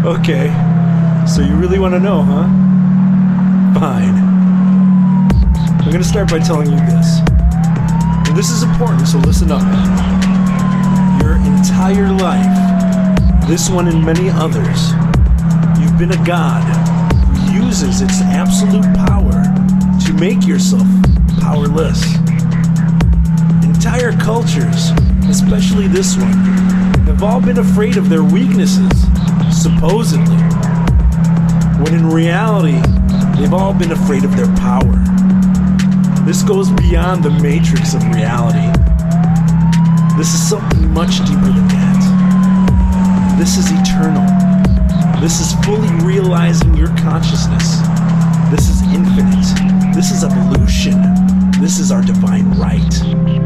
Okay, so you really want to know, huh? Fine. I'm gonna start by telling you this. And this is important, so listen up. Your entire life, this one and many others, you've been a god who uses its absolute power to make yourself powerless. Entire cultures, especially this one, have all been afraid of their weaknesses, supposedly, when in reality, they've all been afraid of their power. This goes beyond the matrix of reality. This is something much deeper than that. This is eternal. This is fully realizing your consciousness. This is infinite. This is evolution. This is our divine right.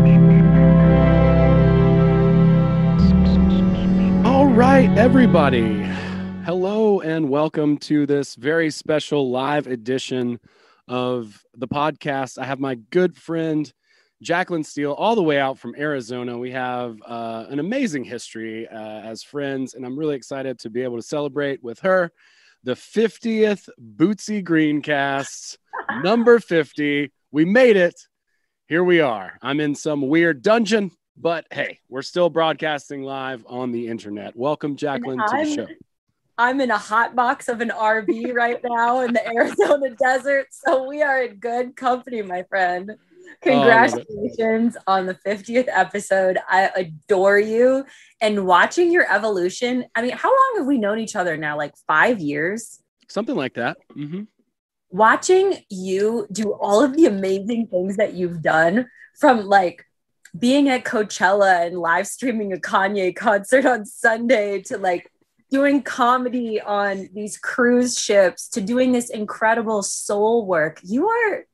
All right, everybody. Hello and welcome to this very special live edition of the podcast. I have my good friend, Jacqueline Steele, all the way out from Arizona. We have an amazing history as friends, and I'm really excited to be able to celebrate with her the 50th Bootsy Greencast, number 50. We made it. Here we are. I'm in some weird dungeon, but hey, we're still broadcasting live on the internet. Welcome, Jacqueline, to the show. I'm in a hot box of an RV right now in the Arizona desert, so we are in good company, my friend. Congratulations on the 50th episode. I adore you and watching your evolution. I mean, how long have we known each other now? Like 5 years? Something like that. Mm-hmm. Watching you do all of the amazing things that you've done, from like being at Coachella and live streaming a Kanye concert on Sunday to like doing comedy on these cruise ships to doing this incredible soul work. You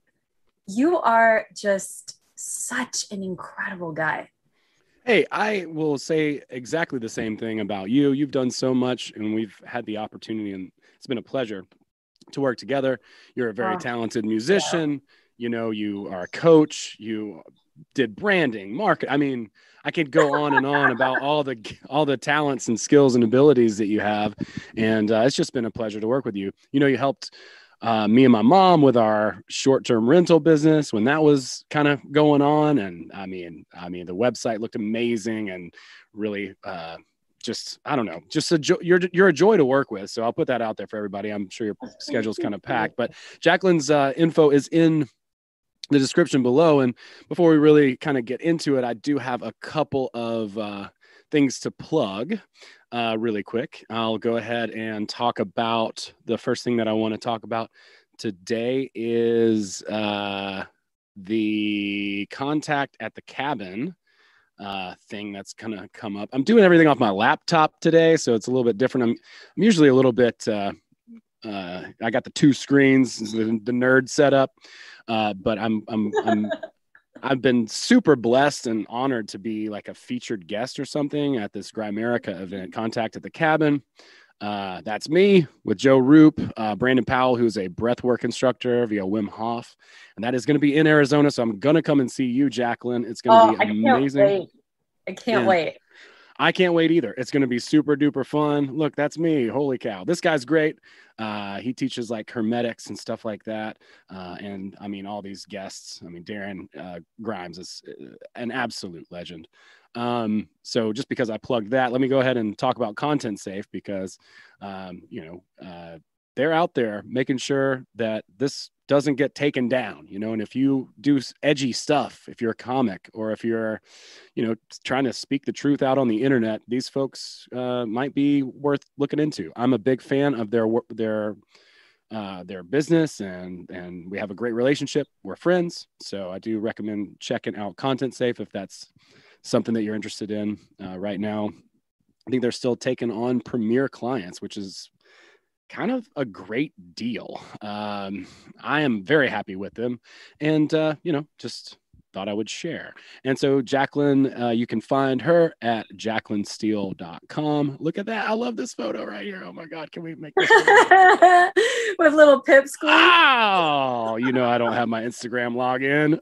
are just such an incredible guy. Hey, I will say exactly the same thing about you. You've done so much, and we've had the opportunity, and it's been a pleasure to work together. You're a very talented musician. Yeah. You know, you are a coach. You did branding, market. I mean, I could go on and on about all the talents and skills and abilities that you have. And it's just been a pleasure to work with you. You know, you helped me and my mom with our short-term rental business when that was kind of going on. And I mean, the website looked amazing and really, just, I don't know, just you're a joy to work with. So I'll put that out there for everybody. I'm sure your schedule's kind of packed, but Jacqueline's info is in the description below. And before we really kind of get into it, I do have a couple of things to plug really quick. I'll go ahead and talk about the first thing that I want to talk about today is the contact at the cabin thing that's going to come up. I'm doing everything off my laptop today, so it's a little bit different. I'm usually a little bit, I got the two screens, the nerd setup. But I've been super blessed and honored to be like a featured guest or something at this Grimerica event, Contact at the Cabin. That's me with Joe Roop, Brandon Powell, who's a breathwork instructor via Wim Hof. And that is going to be in Arizona. So I'm going to come and see you, Jacqueline. It's going to be amazing. I can't wait. I can't wait either. It's going to be super duper fun. Look, that's me. Holy cow. This guy's great. He teaches like hermetics and stuff like that. And I mean, all these guests, I mean, Darren Grimes is an absolute legend. So just because I plugged that, let me go ahead and talk about Content Safe because, they're out there making sure that this doesn't get taken down, and if you do edgy stuff, if you're a comic or if you're, trying to speak the truth out on the internet, these folks might be worth looking into. I'm a big fan of their business and we have a great relationship. We're friends. So I do recommend checking out Content Safe if that's something that you're interested in right now. I think they're still taking on premier clients, which is kind of a great deal. I am very happy with them and, just thought I would share. And so Jacqueline, you can find her at jacquelinesteele.com. Look at that. I love this photo right here. Oh my God. Can we make this with little pips? Oh, I don't have my Instagram login.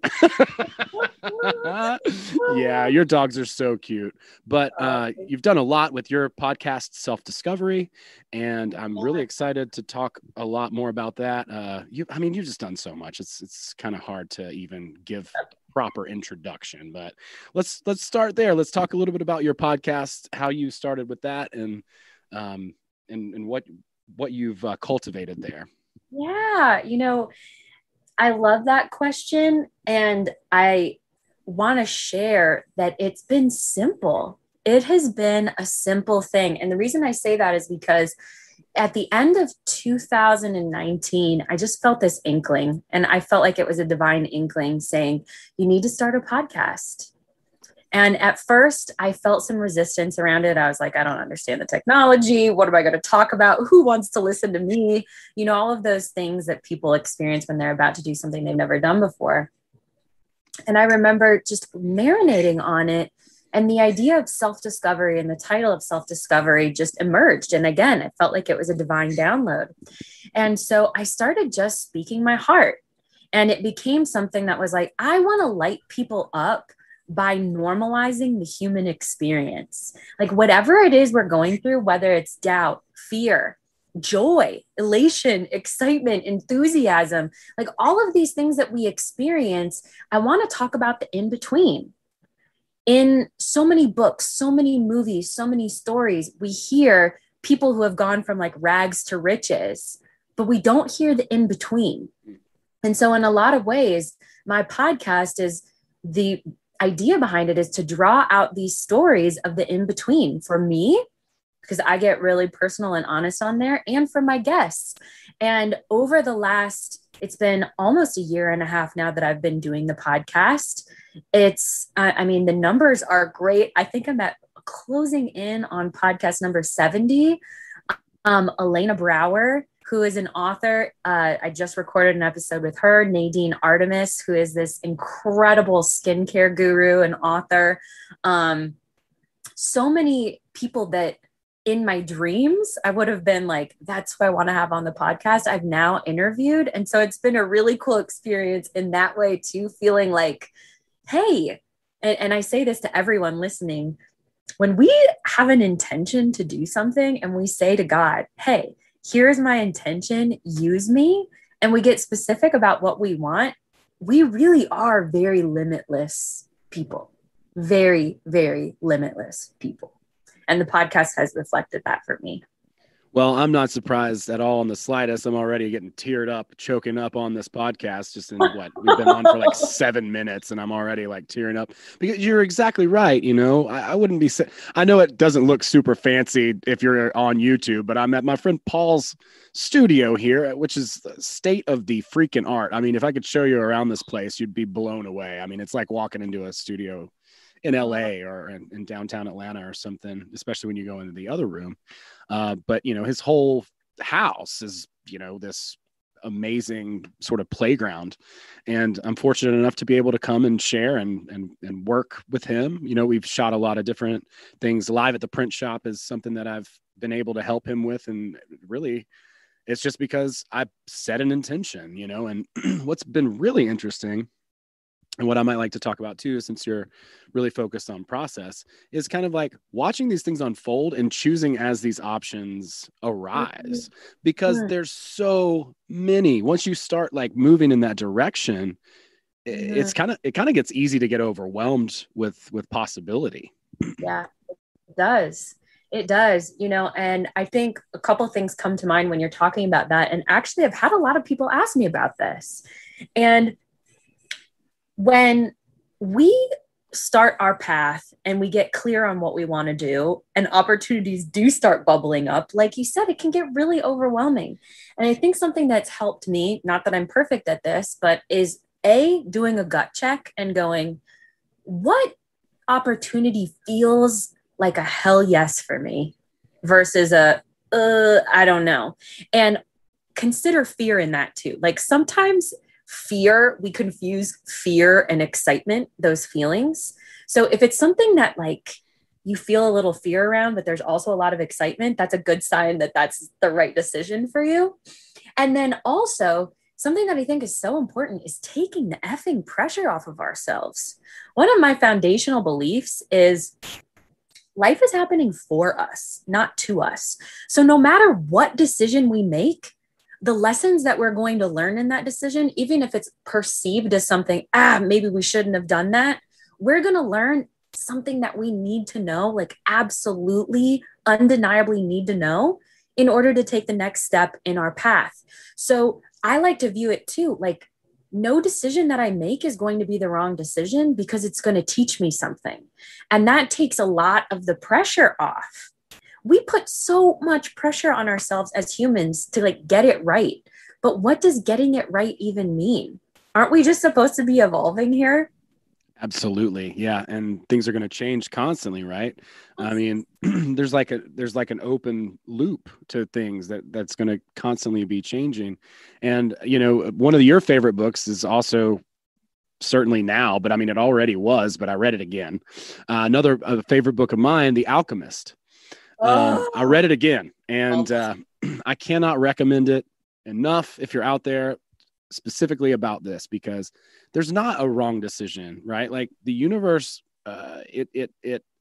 Yeah, your dogs are so cute. But you've done a lot with your podcast, Self-Discovery, and I'm really excited to talk a lot more about that. You've just done so much. It's kind of hard to even give proper introduction, but let's start there. Let's talk a little bit about your podcast, how you started with that, and what you've cultivated there. Yeah, I love that question, and I want to share that it's been simple. It has been a simple thing. And the reason I say that is because at the end of 2019, I just felt this inkling, and I felt like it was a divine inkling saying, you need to start a podcast. And at first I felt some resistance around it. I was like, I don't understand the technology. What am I going to talk about? Who wants to listen to me? All of those things that people experience when they're about to do something they've never done before. And I remember just marinating on it. And the idea of self-discovery and the title of self-discovery just emerged. And again, it felt like it was a divine download. And so I started just speaking my heart. And it became something that was like, I want to light people up by normalizing the human experience. Like whatever it is we're going through, whether it's doubt, fear, joy, elation, excitement, enthusiasm, like all of these things that we experience, I want to talk about the in-between. In so many books, so many movies, so many stories, we hear people who have gone from like rags to riches, but we don't hear the in-between. And so in a lot of ways, my podcast is the idea behind it is to draw out these stories of the in-between for me, because I get really personal and honest on there, and for my guests. And over the last, it's been almost a year and a half now that I've been doing the podcast. It's, the numbers are great. I think I'm at closing in on podcast number 70. Elena Brower, who is an author. I just recorded an episode with her. Nadine Artemis, who is this incredible skincare guru and author. So many people that in my dreams, I would have been like, that's who I want to have on the podcast, I've now interviewed. And so it's been a really cool experience in that way too, feeling like, hey, and I say this to everyone listening, when we have an intention to do something and we say to God, hey, here's my intention, use me, and we get specific about what we want, we really are very limitless people, very, very limitless people. And the podcast has reflected that for me. Well, I'm not surprised at all in the slightest. I'm already getting teared up, choking up on this podcast. Just in we've been on for like 7 minutes, and I'm already like tearing up because you're exactly right. I wouldn't be. I know it doesn't look super fancy if you're on YouTube, but I'm at my friend Paul's studio here, which is the state of the freaking art. I mean, if I could show you around this place, you'd be blown away. I mean, it's like walking into a studio in LA or in downtown Atlanta or something, especially when you go into the other room. But his whole house is, this amazing sort of playground. And I'm fortunate enough to be able to come and share and work with him. We've shot a lot of different things. Live at the Print Shop is something that I've been able to help him with. And really, it's just because I set an intention, and what's been really interesting, and what I might like to talk about too, since you're really focused on process, is kind of like watching these things unfold and choosing as these options arise, because there's so many. Once you start like moving in that direction, it kind of gets easy to get overwhelmed with possibility. Yeah, it does. It does, and I think a couple of things come to mind when you're talking about that. And actually, I've had a lot of people ask me about this. And when we start our path and we get clear on what we want to do and opportunities do start bubbling up, like you said, it can get really overwhelming. And I think something that's helped me, not that I'm perfect at this, but is doing a gut check and going, what opportunity feels like a hell yes for me versus I don't know. And consider fear in that too. Like sometimes we confuse fear and excitement, those feelings. So if it's something that like you feel a little fear around, but there's also a lot of excitement, that's a good sign that that's the right decision for you. And then also, something that I think is so important is taking the effing pressure off of ourselves. One of my foundational beliefs is life is happening for us, not to us. So no matter what decision we make, the lessons that we're going to learn in that decision, even if it's perceived as something, maybe we shouldn't have done that, we're going to learn something that we need to know, like absolutely, undeniably need to know in order to take the next step in our path. So I like to view it too, like no decision that I make is going to be the wrong decision because it's going to teach me something. And that takes a lot of the pressure off. We put so much pressure on ourselves as humans to like get it right. But what does getting it right even mean? Aren't we just supposed to be evolving here? Absolutely. Yeah. And things are going to change constantly, right? I mean, there's like an open loop to things that's going to constantly be changing. And, one of your favorite books is also certainly now, but I mean, it already was, but I read it again. Another favorite book of mine, The Alchemist. I read it again, and I cannot recommend it enough if you're out there, specifically about this, because there's not a wrong decision, right? Like the universe, it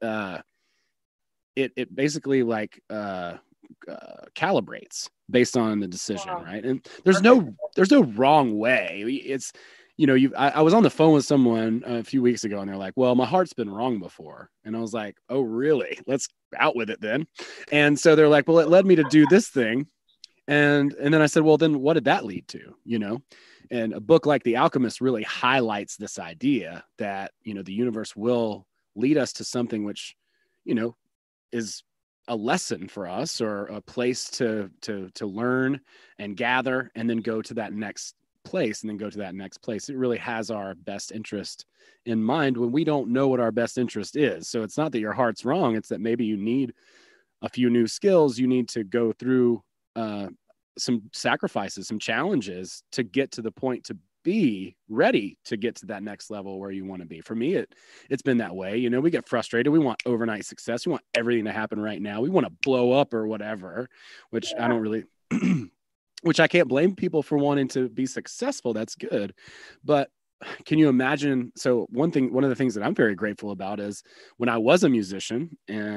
basically like calibrates based on the decision, right? And there's no wrong way. It's, I was on the phone with someone a few weeks ago and they're like, well, my heart's been wrong before. And I was like, oh, really? Let's out with it then. And so they're like, well, it led me to do this thing. And then I said, well, then what did that lead to? And a book like The Alchemist really highlights this idea that, the universe will lead us to something which, is a lesson for us or a place to learn and gather and then go to that next place and then go to that next place. It really has our best interest in mind when we don't know what our best interest is. So it's not that your heart's wrong. It's that maybe you need a few new skills. You need to go through some sacrifices, some challenges to get to the point to be ready to get to that next level where you want to be. For me, it's been that way. We get frustrated. We want overnight success. We want everything to happen right now. We want to blow up or whatever, which I don't really, which I can't blame people for wanting to be successful. That's good. But can you imagine? So one of the things that I'm very grateful about is when I was a musician,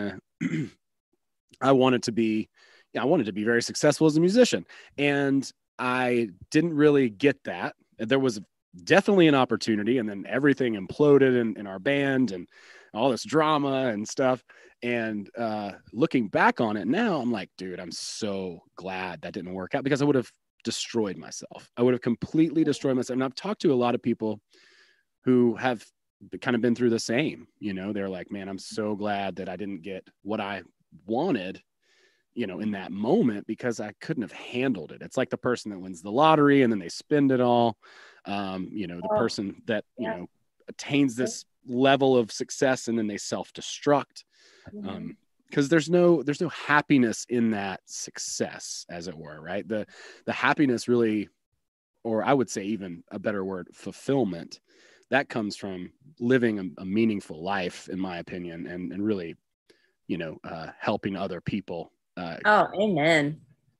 I wanted to be very successful as a musician. And I didn't really get that. There was definitely an opportunity, and then everything imploded in our band and all this drama and stuff. And looking back on it now, I'm like, dude, I'm so glad that didn't work out because I would have destroyed myself. I would have completely destroyed myself. And I've talked to a lot of people who have kind of been through the same, they're like, man, I'm so glad that I didn't get what I wanted, in that moment, because I couldn't have handled it. It's like the person that wins the lottery and then they spend it all. The person that, attains this level of success and then they self-destruct. Because there's no happiness in that success, as it were, right? The happiness really, or I would say even a better word, fulfillment, that comes from living a meaningful life, in my opinion, and really, helping other people. Amen.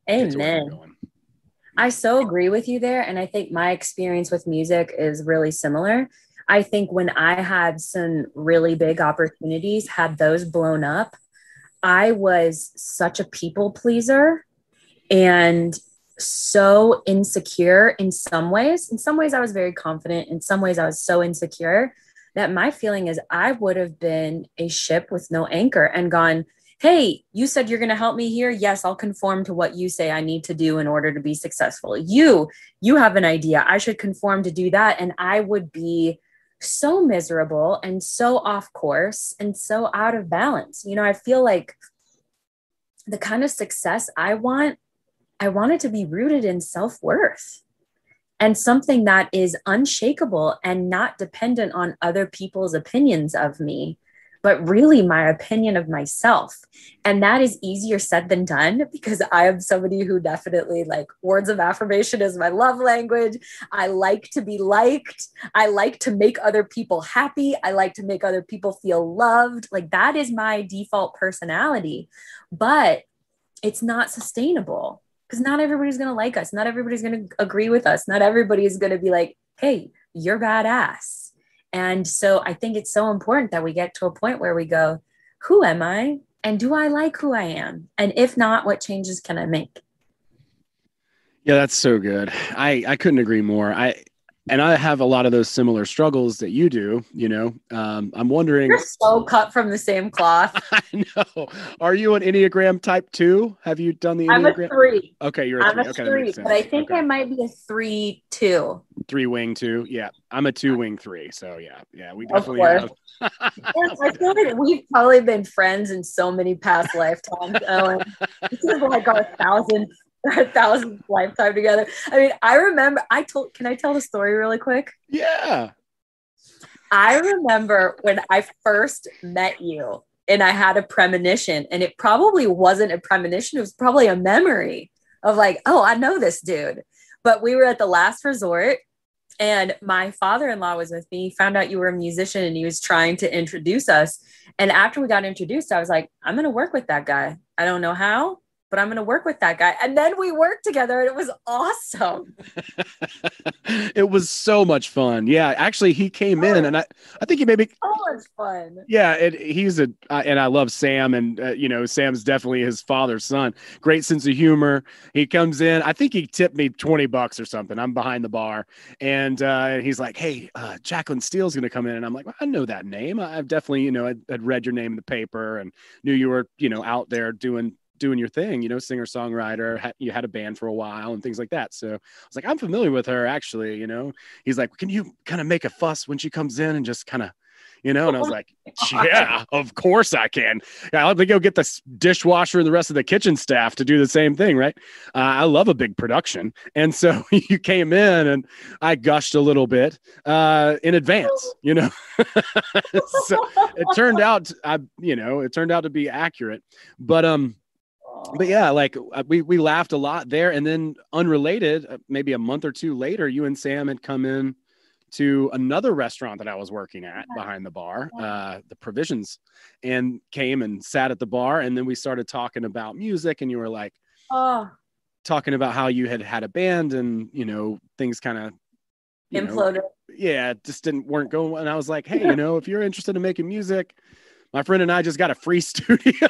I so agree with you there. And I think my experience with music is really similar. I think when I had some really big opportunities, had those blown up, I was such a people pleaser and so insecure in some ways. In some ways, I was very confident. In some ways, I was so insecure that my feeling is I would have been a ship with no anchor and gone, hey, you said you're going to help me here. Yes, I'll conform to what you say I need to do in order to be successful. You have an idea. I should conform to do that. And I would be so miserable and so off course and so out of balance. I feel like the kind of success I want it to be rooted in self-worth and something that is unshakable and not dependent on other people's opinions of me. but really my opinion of myself. And that is easier said than done, because I am somebody who definitely, like, words of affirmation is my love language. I like to be liked. I like to make other people happy. I like to make other people feel loved. Like, that is my default personality, but it's not sustainable, because not everybody's going to like us. Not everybody's going to agree with us. Not everybody is going to be like, hey, you're badass. And so I think it's so important that we get to a point where we go, who am I? And do I like who I am? And if not, what changes can I make? Yeah, that's so good. I couldn't agree more. And I have a lot of those similar struggles that you do, you know. I'm wondering. You're so cut from the same cloth. I know. Are you an Enneagram type 2? Have you done the I'm Enneagram? a 3. Okay, you're a 3. Okay, that makes sense. But I think I might be a 3-2. 3-wing 2. Yeah, I'm a 2-wing 3. So yeah, we definitely have. I feel like we've probably been friends in so many past lifetimes. Owen. This is like our thousandth lifetime together. I mean, I remember can I tell the story really quick? Yeah. I remember when I first met you and I had a premonition, and it probably wasn't a premonition. It was probably a memory of like, oh, I know this dude. But we were at the Last Resort and my father-in-law was with me. He found out you were a musician and he was trying to introduce us. And after we got introduced, I was like, I'm going to work with that guy. I don't know how, but I'm going to work with that guy. And then we worked together and it was awesome. It was so much fun. Yeah, actually he came in and I think he maybe so much fun. Yeah, and I love Sam, and you know, Sam's definitely his father's son. Great sense of humor. He comes in. I think he tipped me $20 or something. I'm behind the bar, and he's like, "Hey, Jacqueline Steele's going to come in," and I'm like, well, "I know that name. I've definitely, you know, I'd read your name in the paper and knew you were, you know, out there doing your thing, you know, singer songwriter. You had a band for a while and things like that." So I was like, "I'm familiar with her, actually." You know, he's like, "Can you kind of make a fuss when she comes in and just kind of." You know, and I was like, yeah, of course I can. Yeah, I'll go get the dishwasher and the rest of the kitchen staff to do the same thing, right? I love a big production. And so you came in and I gushed a little bit in advance, you know. So it turned out, it turned out to be accurate. But yeah, like we laughed a lot there. And then unrelated, maybe a month or two later, you and Sam had come in to another restaurant that I was working at behind the bar, the Provisions, and came and sat at the bar. And then we started talking about music, and you were like, talking about how you had a band and, you know, things kind of imploded. Just weren't going. And I was like, hey, you know, if you're interested in making music, my friend and I just got a free studio.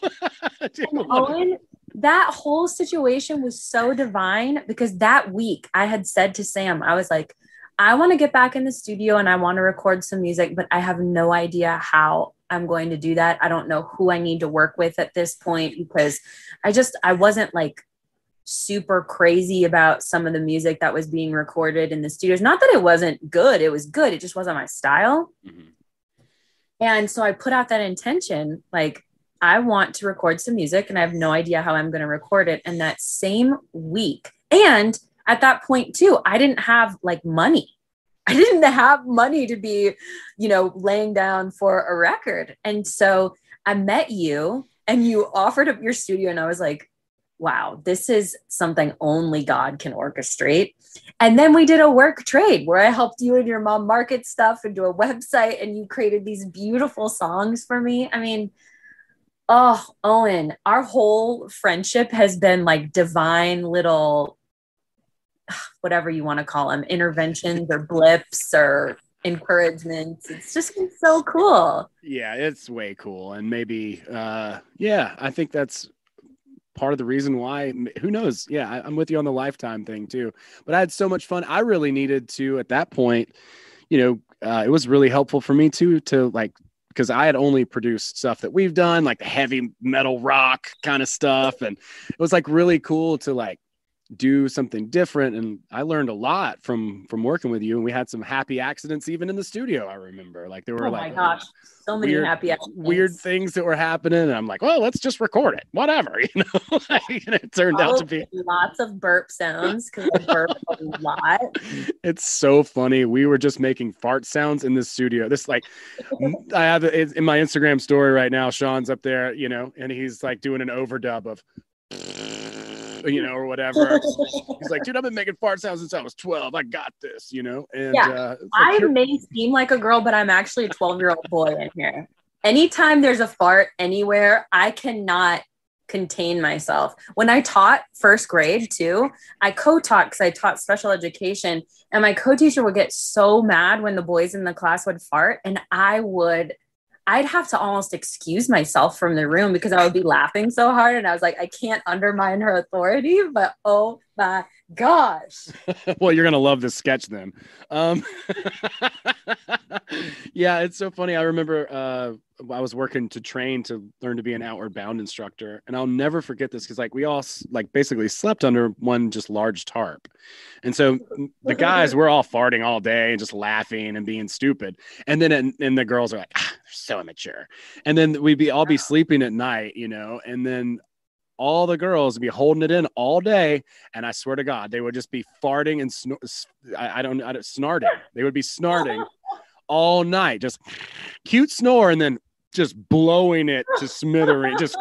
Owen, that whole situation was so divine, because that week I had said to Sam, I was like, I want to get back in the studio and I want to record some music, but I have no idea how I'm going to do that. I don't know who I need to work with at this point, because I wasn't like super crazy about some of the music that was being recorded in the studios. Not that it wasn't good. It was good. It just wasn't my style. Mm-hmm. And so I put out that intention, like, I want to record some music and I have no idea how I'm going to record it. And that same week, and at that point too, I didn't have like money. I didn't have money to be, you know, laying down for a record. And so I met you and you offered up your studio, and I was like, wow, this is something only God can orchestrate. And then we did a work trade where I helped you and your mom market stuff and do a website, and you created these beautiful songs for me. I mean, oh, Owen, our whole friendship has been like divine little, whatever you want to call them, interventions or blips or encouragements. It's just been so cool. Yeah, it's way cool. And maybe, I think that's part of the reason why. Who knows? Yeah, I'm with you on the lifetime thing too. But I had so much fun. I really needed to, at that point, you know, it was really helpful for me too, to like, because I had only produced stuff that we've done, like the heavy metal rock kind of stuff. And it was like really cool to like do something different. And I learned a lot from working with you, and we had some happy accidents even in the studio. I remember like there were Oh my gosh, so many happy accidents. Weird things that were happening, and I'm like, well, let's just record it, whatever, you know. And it turned out to be lots of burp sounds because I burp a lot. It's so funny. We were just making fart sounds in the studio. This like I have it in my Instagram story right now. Sean's up there, you know, and he's like doing an overdub of you know, or whatever. He's like, dude, I've been making fart sounds since I was 12. I got this, you know. And I may seem like a girl, but I'm actually a 12-year-old boy in here. Anytime there's a fart anywhere, I cannot contain myself. When I taught first grade too, I co-taught because I taught special education, and my co-teacher would get so mad when the boys in the class would fart, and I'd have to almost excuse myself from the room because I would be laughing so hard. And I was like, I can't undermine her authority, but oh my gosh. Well, you're going to love this sketch then. Yeah, it's so funny. I remember I was working to train to learn to be an outward bound instructor. And I'll never forget this because like we all like basically slept under one just large tarp. And so the guys were all farting all day and just laughing and being stupid. And then and the girls are like, they're so immature. And then we'd all be sleeping at night, you know, and then all the girls would be holding it in all day. And I swear to God, they would just be farting and snarting. They would be snarting all night, just cute snore. And then just blowing it to smithereens, just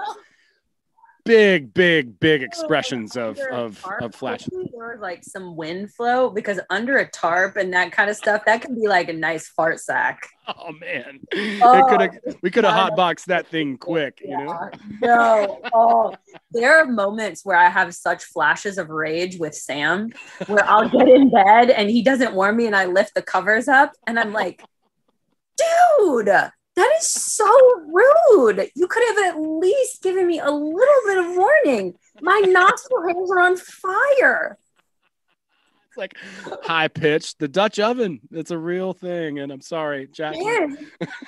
big expressions of flash. There was like some wind flow because under a tarp and that kind of stuff, that can be like a nice fart sack. Oh man, we could have hotboxed that thing quick, you know? No, there are moments where I have such flashes of rage with Sam where I'll get in bed and he doesn't warn me and I lift the covers up and I'm like, dude, that is so rude. You could have at least given me a little bit of warning. My nostril hairs are on fire. It's like high pitched. The Dutch oven. It's a real thing. And I'm sorry, Jack. It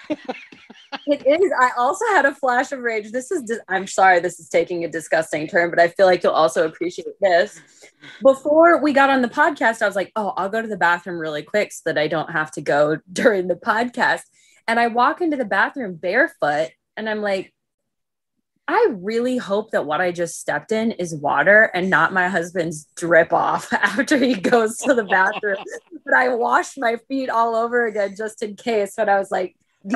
is. I also had a flash of rage. I'm sorry, this is taking a disgusting turn, but I feel like you'll also appreciate this. Before we got on the podcast, I was like, oh, I'll go to the bathroom really quick so that I don't have to go during the podcast. And I walk into the bathroom barefoot and I'm like, I really hope that what I just stepped in is water and not my husband's drip off after he goes to the bathroom. But I washed my feet all over again just in case. But I was like,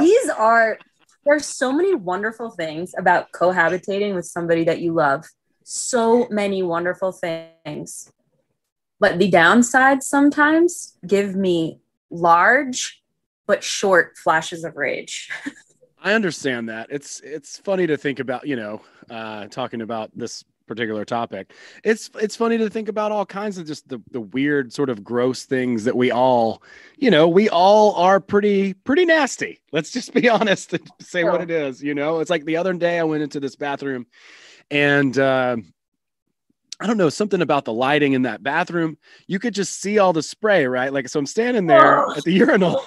there's so many wonderful things about cohabitating with somebody that you love. So many wonderful things. But the downsides sometimes give me large but short flashes of rage. I understand that. It's funny to think about, you know, talking about this particular topic. It's funny to think about all kinds of just the weird sort of gross things that we all are pretty nasty. Let's just be honest and say what it is, you know. It's like the other day I went into this bathroom and I don't know, something about the lighting in that bathroom. You could just see all the spray, right? Like, so I'm standing there at the urinal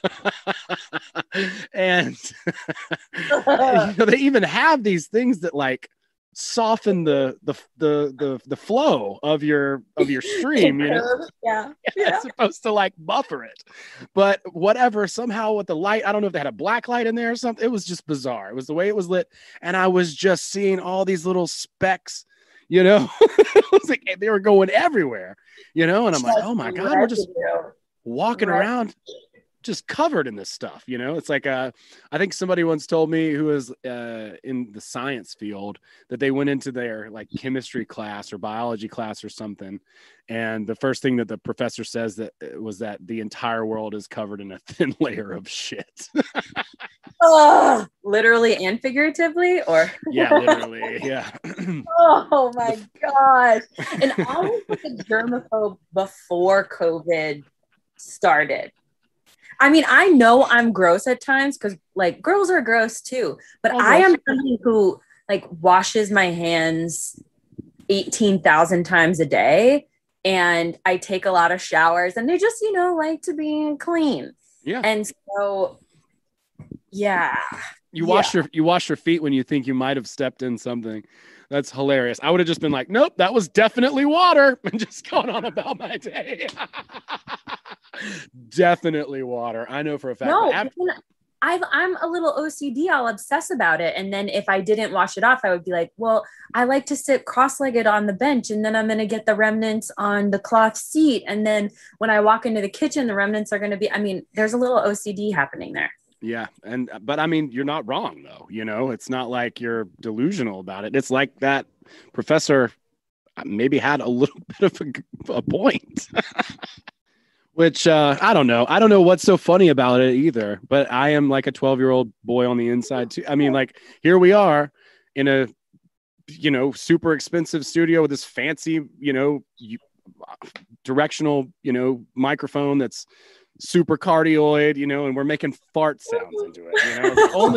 and you know, they even have these things that like soften the flow of your stream, you know? Yeah. It's supposed to like buffer it, but whatever, somehow with the light, I don't know if they had a black light in there or something. It was just bizarre. It was the way it was lit. And I was just seeing all these little specks, you know. It was like they were going everywhere, you know, and I'm like, oh my God, we're just walking around just covered in this stuff, you know. It's like I think somebody once told me who was in the science field that they went into their like chemistry class or biology class or something, and the first thing that the professor says that was that the entire world is covered in a thin layer of shit. Oh, literally and figuratively, or yeah, literally, yeah. Oh my gosh. And I was like a germaphobe before COVID started. I mean, I know I'm gross at times because like girls are gross too, but I am somebody who like washes my hands 18,000 times a day, and I take a lot of showers, and they just, you know, like to be clean. Yeah. And so, yeah, You wash your feet when you think you might have stepped in something. That's hilarious. I would have just been like, nope, that was definitely water, and just gone on about my day. Definitely water. I know for a fact. No, I'm a little OCD. I'll obsess about it. And then if I didn't wash it off, I would be like, well, I like to sit cross-legged on the bench, and then I'm going to get the remnants on the cloth seat. And then when I walk into the kitchen, the remnants are going to be, there's a little OCD happening there. Yeah. But you're not wrong though. It's not like you're delusional about it. It's like that professor maybe had a little bit of a point, which I don't know. I don't know what's so funny about it either, but I am like a 12-year-old boy on the inside too. Here we are in a, super expensive studio with this fancy, directional, microphone that's super cardioid, and we're making fart sounds into it. Only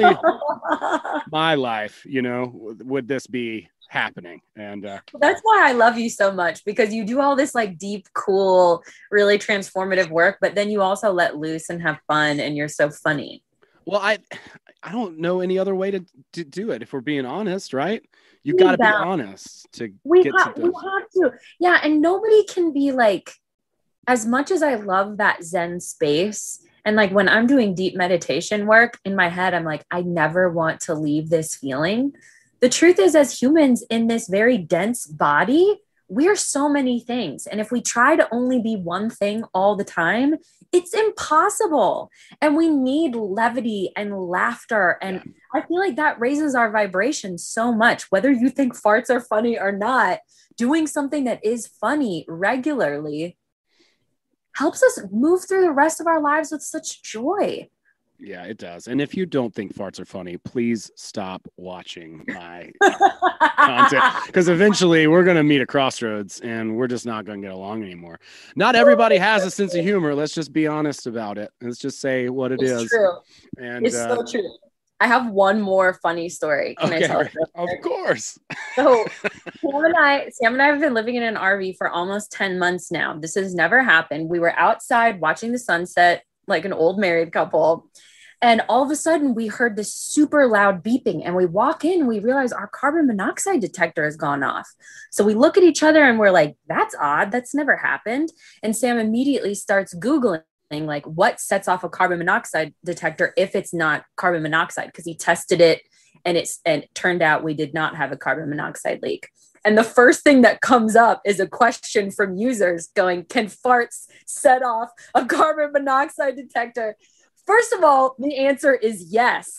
my life, would this be happening. And that's why I love you so much, because you do all this like deep, cool, really transformative work, but then you also let loose and have fun, and you're so funny. Well, I don't know any other way to do it, if we're being honest, right? You got to be honest to we have to. Yeah, and nobody can be like, as much as I love that Zen space, and like when I'm doing deep meditation work in my head, I'm like, I never want to leave this feeling. The truth is, as humans in this very dense body, we're so many things. And if we try to only be one thing all the time, it's impossible. And we need levity and laughter. And I feel like that raises our vibration so much. Whether you think farts are funny or not, doing something that is funny regularly helps us move through the rest of our lives with such joy. Yeah, it does. And if you don't think farts are funny, please stop watching my content, because eventually we're going to meet a crossroads and we're just not going to get along anymore. Not everybody has a sense of humor. Let's just be honest about it. Let's just say what it's is. True. And it's so true. I have one more funny story. Can I tell it? Of course. So Sam and I have been living in an RV for almost 10 months now. This has never happened. We were outside watching the sunset like an old married couple. And all of a sudden we heard this super loud beeping, and we walk in and we realize our carbon monoxide detector has gone off. So we look at each other and we're like, that's odd. That's never happened. And Sam immediately starts Googling like what sets off a carbon monoxide detector if it's not carbon monoxide, because he tested it and it turned out we did not have a carbon monoxide leak. And the first thing that comes up is a question from users going, can farts set off a carbon monoxide detector? First of all, the answer is yes.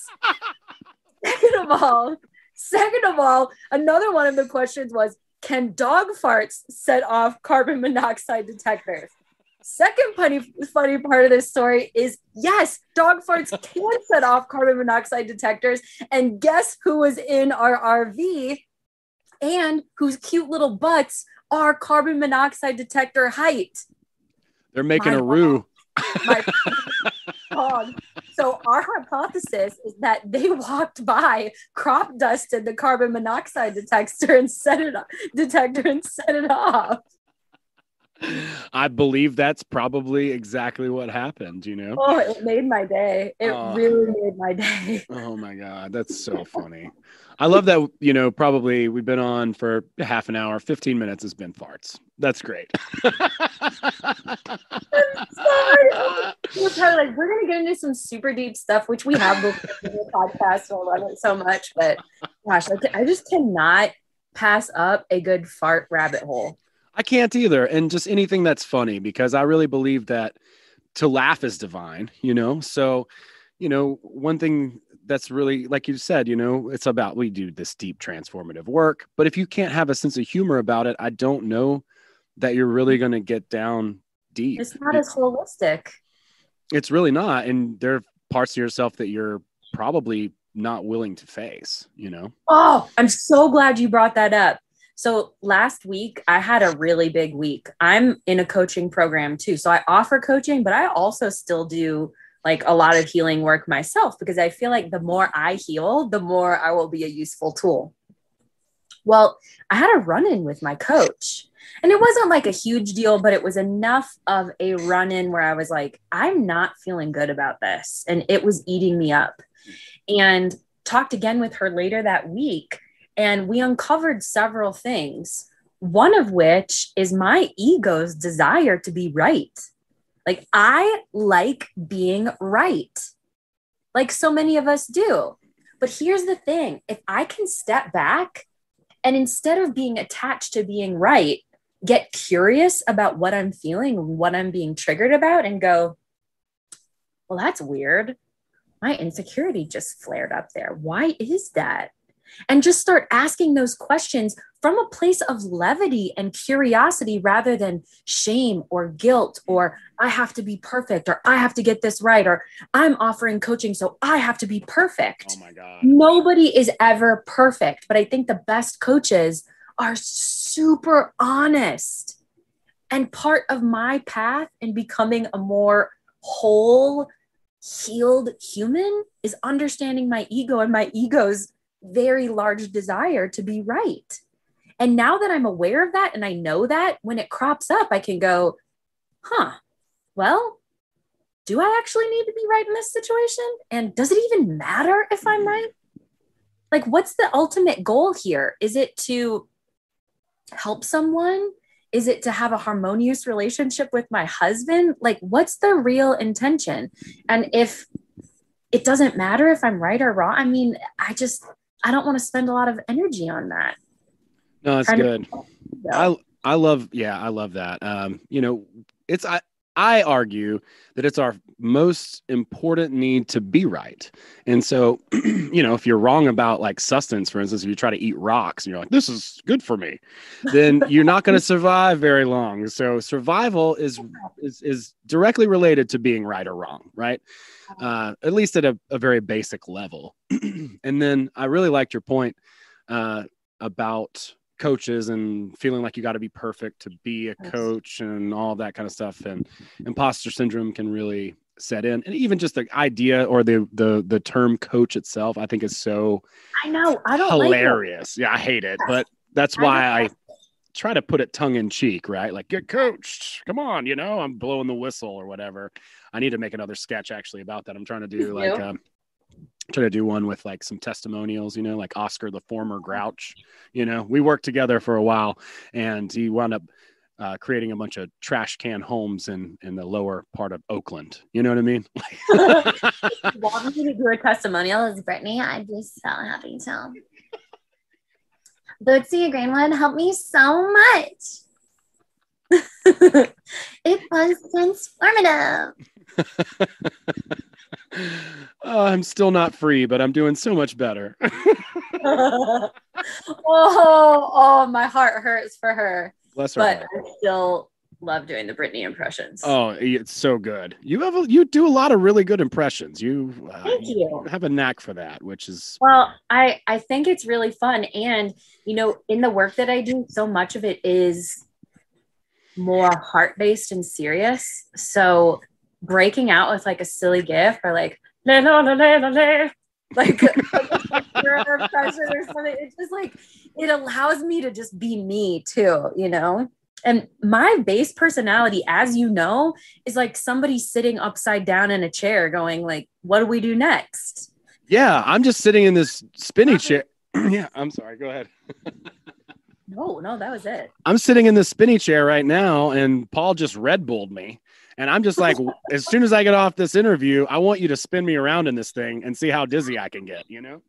Second of all, another one of the questions was, can dog farts set off carbon monoxide detectors? Second funny part of this story is, yes, dog farts can set off carbon monoxide detectors. And guess who was in our RV and whose cute little butts are carbon monoxide detector height? They're making a roux. My dog. So our hypothesis is that they walked by, crop dusted the carbon monoxide detector and set it off. I believe that's probably exactly what happened, Oh, it made my day. It really made my day. Oh my God, that's so funny. I love that, probably we've been on for half an hour, 15 minutes has been farts. That's great. I'm sorry. We're going to get into some super deep stuff, which we have before the podcast, so I love it so much. But gosh, I just cannot pass up a good fart rabbit hole. I can't either. And just anything that's funny, because I really believe that to laugh is divine, So, one thing that's really, like you said, it's about, we do this deep transformative work, but if you can't have a sense of humor about it, I don't know that you're really going to get down deep. It's not as holistic. It's really not. And there are parts of yourself that you're probably not willing to face, Oh, I'm so glad you brought that up. So last week, I had a really big week. I'm in a coaching program too. So I offer coaching, but I also still do like a lot of healing work myself, because I feel like the more I heal, the more I will be a useful tool. Well, I had a run-in with my coach, and it wasn't like a huge deal, but it was enough of a run-in where I was like, I'm not feeling good about this. And it was eating me up. And talked again with her later that week, and we uncovered several things. One of which is my ego's desire to be right. Like, I like being right, like so many of us do. But here's the thing. If I can step back and instead of being attached to being right, get curious about what I'm feeling, what I'm being triggered about, and go, well, that's weird. My insecurity just flared up there. Why is that? And just start asking those questions from a place of levity and curiosity rather than shame or guilt, or I have to be perfect, or I have to get this right, or I'm offering coaching, so I have to be perfect. Oh my God. Nobody is ever perfect, but I think the best coaches are super honest. And part of my path in becoming a more whole, healed human is understanding my ego and my ego's very large desire to be right. And now that I'm aware of that and I know that, when it crops up, I can go, well, do I actually need to be right in this situation? And does it even matter if I'm right? Like, what's the ultimate goal here? Is it to help someone? Is it to have a harmonious relationship with my husband? Like, what's the real intention? And if it doesn't matter if I'm right or wrong, I mean, I don't want to spend a lot of energy on that. No, that's good. I love that. I argue that it's our most important need to be right. And so, if you're wrong about like sustenance, for instance, if you try to eat rocks and you're like, this is good for me, then you're not going to survive very long. So survival is directly related to being right or wrong, right? At least at a very basic level. And then I really liked your point about coaches and feeling like you got to be perfect to be a coach and all that kind of stuff. And imposter syndrome can really set in. And even just the idea or the term coach itself, I think is so I don't hilarious. Like it. Yeah, I hate it. But that's why I try to put it tongue in cheek, right? Like, get coached. Come on, I'm blowing the whistle or whatever. I need to make another sketch actually about that. I'm trying to do try to do one with like some testimonials, like Oscar, the former Grouch. We worked together for a while, and he wound up creating a bunch of trash can homes in the lower part of Oakland. You know what I mean? Want me to do a testimonial as Brittany? I'd be so happy to. Bootsy Greenwood helped me so much. It was transformative. I'm still not free, but I'm doing so much better. Oh, my heart hurts for her. Bless her. But I still love doing the Britney impressions. Oh, it's so good. You do a lot of really good impressions. Thank you. Have a knack for that, which is I think it's really fun. And in the work that I do, so much of it is more heart-based and serious. So breaking out with like a silly gif or like like impression or something, it's just like it allows me to just be me too, and my base personality, as is like somebody sitting upside down in a chair going like, what do we do next? Yeah, I'm just sitting in this spinny chair. Yeah, I'm sorry, go ahead. No, that was it. I'm sitting in this spinny chair right now, and Paul just Red Bulled me. And I'm just like, as soon as I get off this interview, I want you to spin me around in this thing and see how dizzy I can get,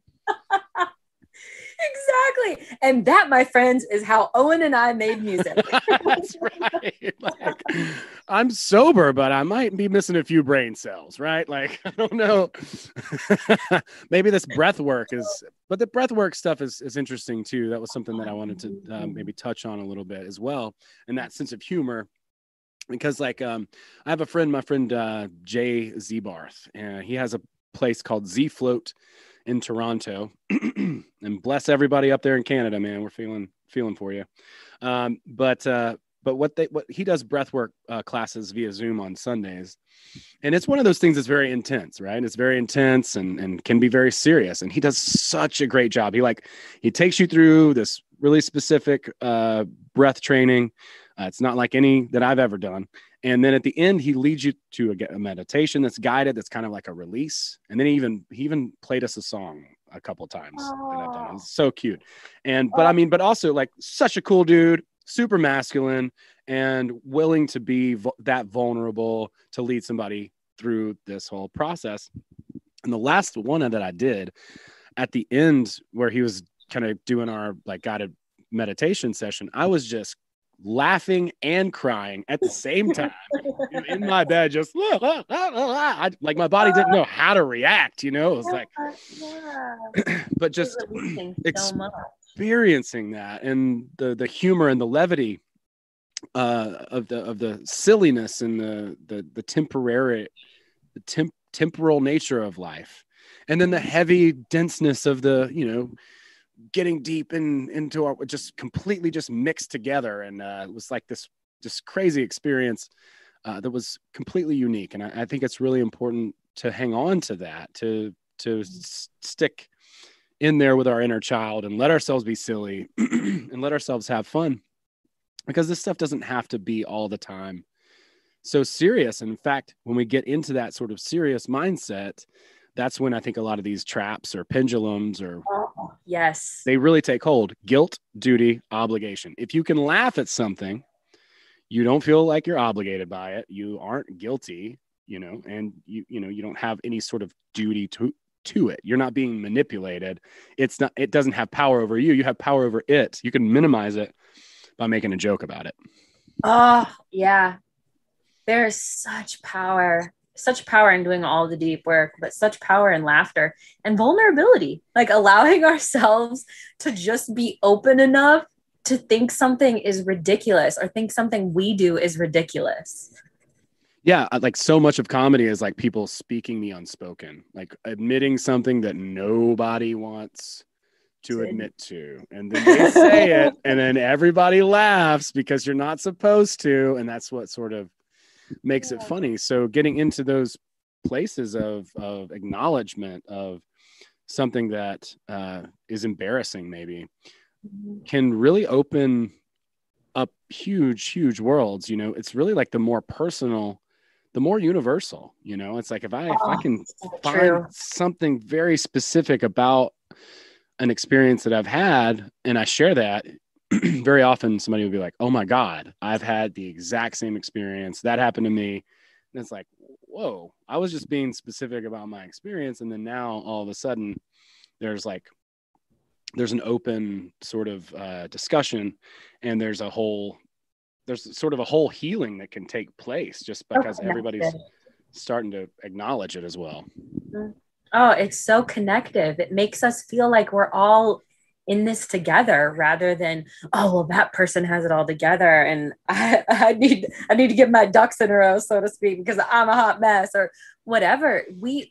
Exactly. And that, my friends, is how Owen and I made music. That's right. Like, I'm sober, but I might be missing a few brain cells, right? Like, I don't know. Maybe this breath work but the breath work stuff is interesting too. That was something that I wanted to maybe touch on a little bit as well. And that sense of humor. Because I have my friend Jay Zebarth, and he has a place called Z Float in Toronto. And bless everybody up there in Canada, man. We're feeling for you. But what he does breathwork classes via Zoom on Sundays, and it's one of those things that's very intense, right? It's very intense and can be very serious. And he does such a great job. He takes you through this really specific breath training. It's not like any that I've ever done. And then at the end, he leads you to a meditation that's guided. That's kind of like a release. And then he even played us a song a couple times that I've done. It's so cute. But also like such a cool dude, super masculine and willing to be that vulnerable to lead somebody through this whole process. And the last one that I did at the end where he was kind of doing our like guided meditation session, I was just laughing and crying at the same time in my bed, just like my body didn't know how to react, it was like but just experiencing that and the humor and the levity of the silliness and the temporal nature of life, and then the heavy denseness of the getting deep into our just completely just mixed together. And it was like this crazy experience that was completely unique. And I think it's really important to hang on to that, to stick in there with our inner child and let ourselves be silly and let ourselves have fun, because this stuff doesn't have to be all the time so serious. And in fact, when we get into that sort of serious mindset, that's when I think a lot of these traps or pendulums yes, they really take hold. Guilt, duty, obligation. If you can laugh at something, you don't feel like you're obligated by it. You aren't guilty, and you don't have any sort of duty to it. You're not being manipulated. It doesn't have power over you. You have power over it. You can minimize it by making a joke about it. Oh, yeah. There's such power in doing all the deep work, but such power in laughter and vulnerability, like allowing ourselves to just be open enough to think something is ridiculous or think something we do is ridiculous. Yeah. Like so much of comedy is like people speaking the unspoken, like admitting something that nobody wants to admit to. And then they say it and then everybody laughs because you're not supposed to. And that's what sort of makes it funny. So getting into those places of acknowledgement of something that is embarrassing maybe can really open up huge worlds. It's really like the more personal, the more universal. It's like if I can find something very specific about an experience that I've had and I share that, very often somebody will be like, oh my God, I've had the exact same experience. That happened to me. And it's like, whoa, I was just being specific about my experience. And then now all of a sudden there's an open sort of discussion, and there's sort of a whole healing that can take place just because everybody's starting to acknowledge it as well. Oh, it's so connective. It makes us feel like we're all in this together rather than, oh, well, that person has it all together and I need to get my ducks in a row, so to speak, because I'm a hot mess or whatever. We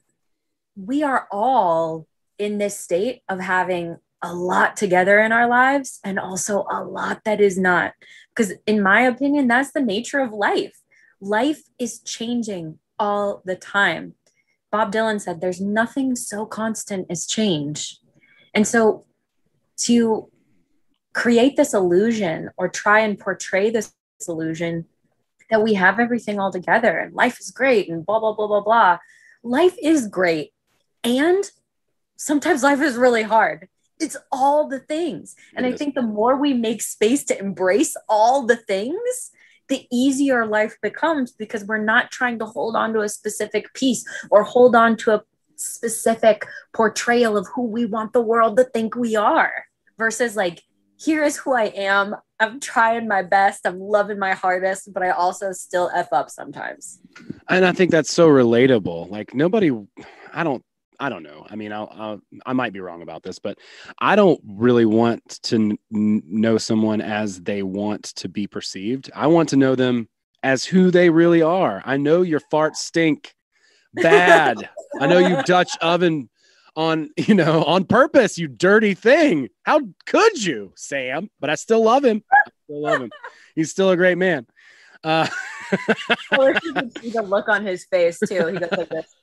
are all in this state of having a lot together in our lives and also a lot that is not. Because in my opinion, that's the nature of life. Life is changing all the time. Bob Dylan said, there's nothing so constant as change. And so to create this illusion or try and portray this illusion that we have everything all together and life is great and blah, blah, blah, blah, blah. Life is great. And sometimes life is really hard. It's all the things. And I think the more we make space to embrace all the things, the easier life becomes, because we're not trying to hold on to a specific piece or hold on to a specific portrayal of who we want the world to think we are, versus like, here is who I am. I'm trying my best. I'm loving my hardest, but I also still F up sometimes. And I think that's so relatable. Like I don't know. I mean, I might be wrong about this, but I don't really want to know someone as they want to be perceived. I want to know them as who they really are. I know your farts stink bad. I know you Dutch oven on purpose, you dirty thing. How could you, Sam? But I still love him. He's still a great man. I wish you could see the look on his face too. He goes like this.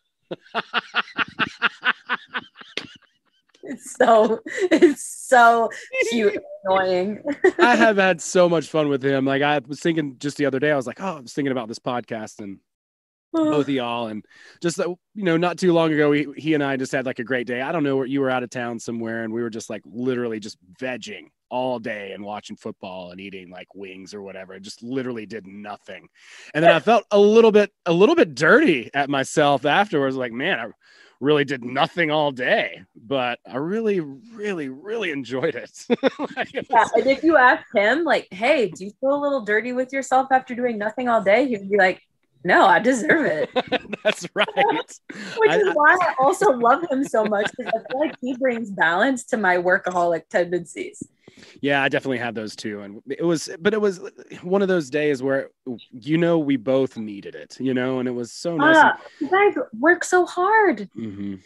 It's so cute, annoying. I have had so much fun with him. Like I was thinking just the other day, I was like, oh, I was thinking about this podcast, and both of y'all. And just, not too long ago, he and I just had like a great day. I don't know where you were out of town somewhere, and we were just like literally just vegging all day and watching football and eating like wings or whatever. I just literally did nothing. And then I felt a little bit dirty at myself afterwards. Like, man, I really did nothing all day, but I really, really, really enjoyed it. Yeah, and if you ask him, like, hey, do you feel a little dirty with yourself after doing nothing all day? He'd be like, no, I deserve it. That's right. Which is why I also love him so much, because I feel like he brings balance to my workaholic tendencies. Yeah, I definitely had those too. And it was one of those days where, we both needed it, and it was so nice. You guys work so hard. Mm-hmm.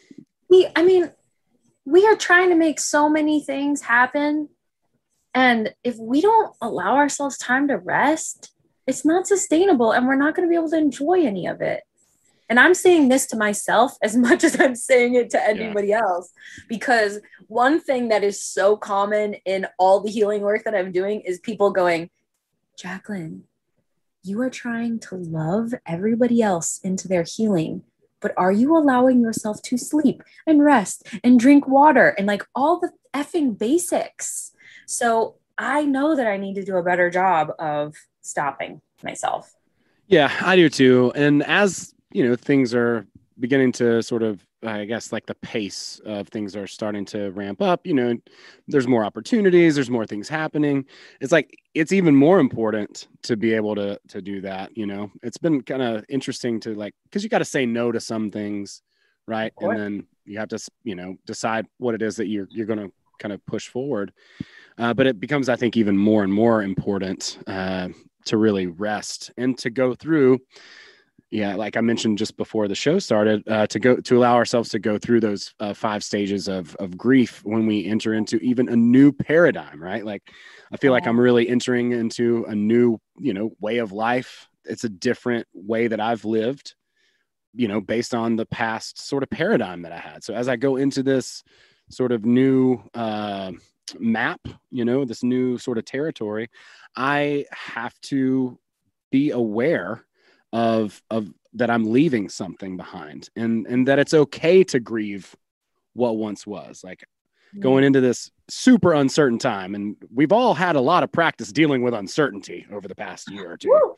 We are trying to make so many things happen. And if we don't allow ourselves time to rest, it's not sustainable, and we're not going to be able to enjoy any of it. And I'm saying this to myself as much as I'm saying it to anybody else, because one thing that is so common in all the healing work that I'm doing is people going, Jacqueline, you are trying to love everybody else into their healing, but are you allowing yourself to sleep and rest and drink water and like all the effing basics? So I know that I need to do a better job of stopping myself. Yeah, I do too. And as things are beginning to sort of, I guess, like the pace of things are starting to ramp up, there's more opportunities, there's more things happening. It's like, it's even more important to be able to do that. It's been kind of interesting to because you got to say no to some things, right? And then you have to, decide what it is that you're going to kind of push forward. But it becomes, I think, even more and more important to really rest and to go through. Yeah, like I mentioned just before the show started, to allow ourselves to go through those 5 stages of grief when we enter into even a new paradigm, right? Like, I feel like I'm really entering into a new, way of life. It's a different way that I've lived, based on the past sort of paradigm that I had. So as I go into this sort of new map, this new sort of territory, I have to be aware of that I'm leaving something behind, and that it's okay to grieve what once was. Like, going into this super uncertain time, and we've all had a lot of practice dealing with uncertainty over the past year or two.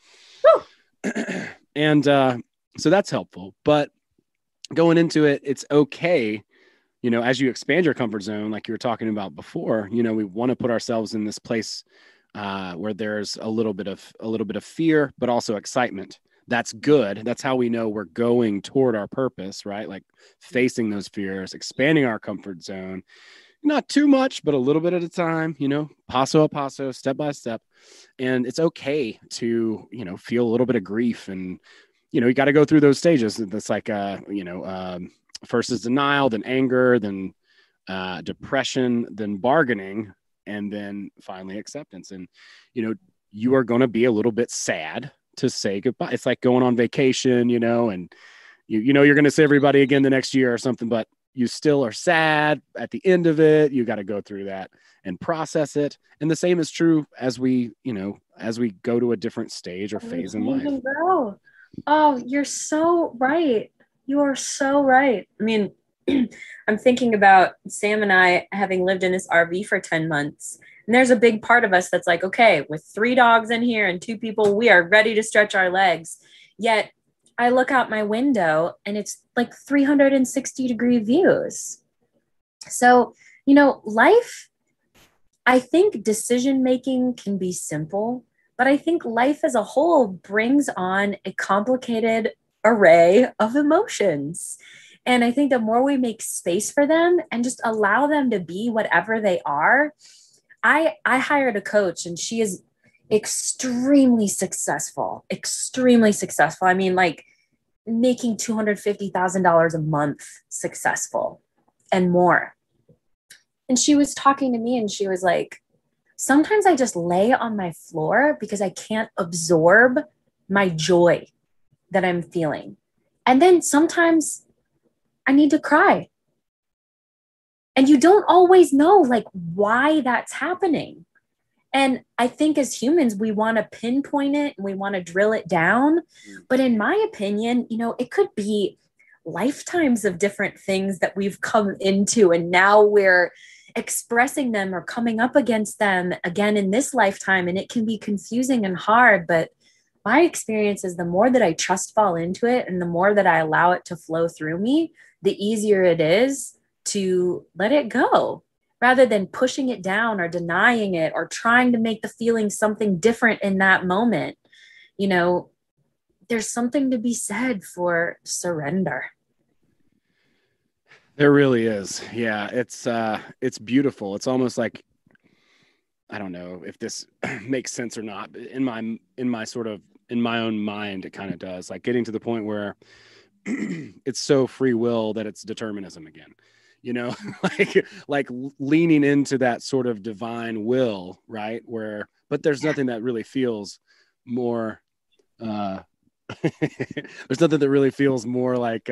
And so that's helpful. But going into it, it's okay, as you expand your comfort zone, like you were talking about before, we want to put ourselves in this place where there's a little bit of fear, but also excitement. That's good. That's how we know we're going toward our purpose, right? Like, facing those fears, expanding our comfort zone, not too much, but a little bit at a time, paso a paso, step by step. And it's okay to, feel a little bit of grief, and, you got to go through those stages. That's like, first is denial, then anger, then depression, then bargaining, and then finally acceptance. And, you are going to be a little bit sad to say goodbye. It's like going on vacation, and you're going to see everybody again the next year or something, but you still are sad at the end of it. You got to go through that and process it. And the same is true as we go to a different stage or phase in life. Oh, you're so right. You are so right. I mean, I'm thinking about Sam and I having lived in this RV for 10 months. And there's a big part of us that's like, okay, with 3 dogs in here and 2 people, we are ready to stretch our legs. Yet I look out my window and it's like 360-degree views. So, life, I think decision-making can be simple, but I think life as a whole brings on a complicated array of emotions. And I think the more we make space for them and just allow them to be whatever they are. I hired a coach, and she is extremely successful. I mean, like, making $250,000 a month successful and more. And she was talking to me, and she was like, sometimes I just lay on my floor because I can't absorb my joy that I'm feeling. And then sometimes I need to cry. And you don't always know, like, why that's happening. And I think as humans, we want to pinpoint it and we want to drill it down. But in my opinion, it could be lifetimes of different things that we've come into, and now we're expressing them or coming up against them again in this lifetime. And it can be confusing and hard. But my experience is the more that I trust fall into it and the more that I allow it to flow through me, the easier it is to let it go rather than pushing it down or denying it or trying to make the feeling something different in that moment. There's something to be said for surrender. There really is. Yeah. It's beautiful. It's almost like, I don't know if this makes sense or not, but in my own mind, it kind of does, like getting to the point where it's so free will that it's determinism again, like leaning into that sort of divine will, right? But there's nothing that really feels more, there's nothing that really feels more like,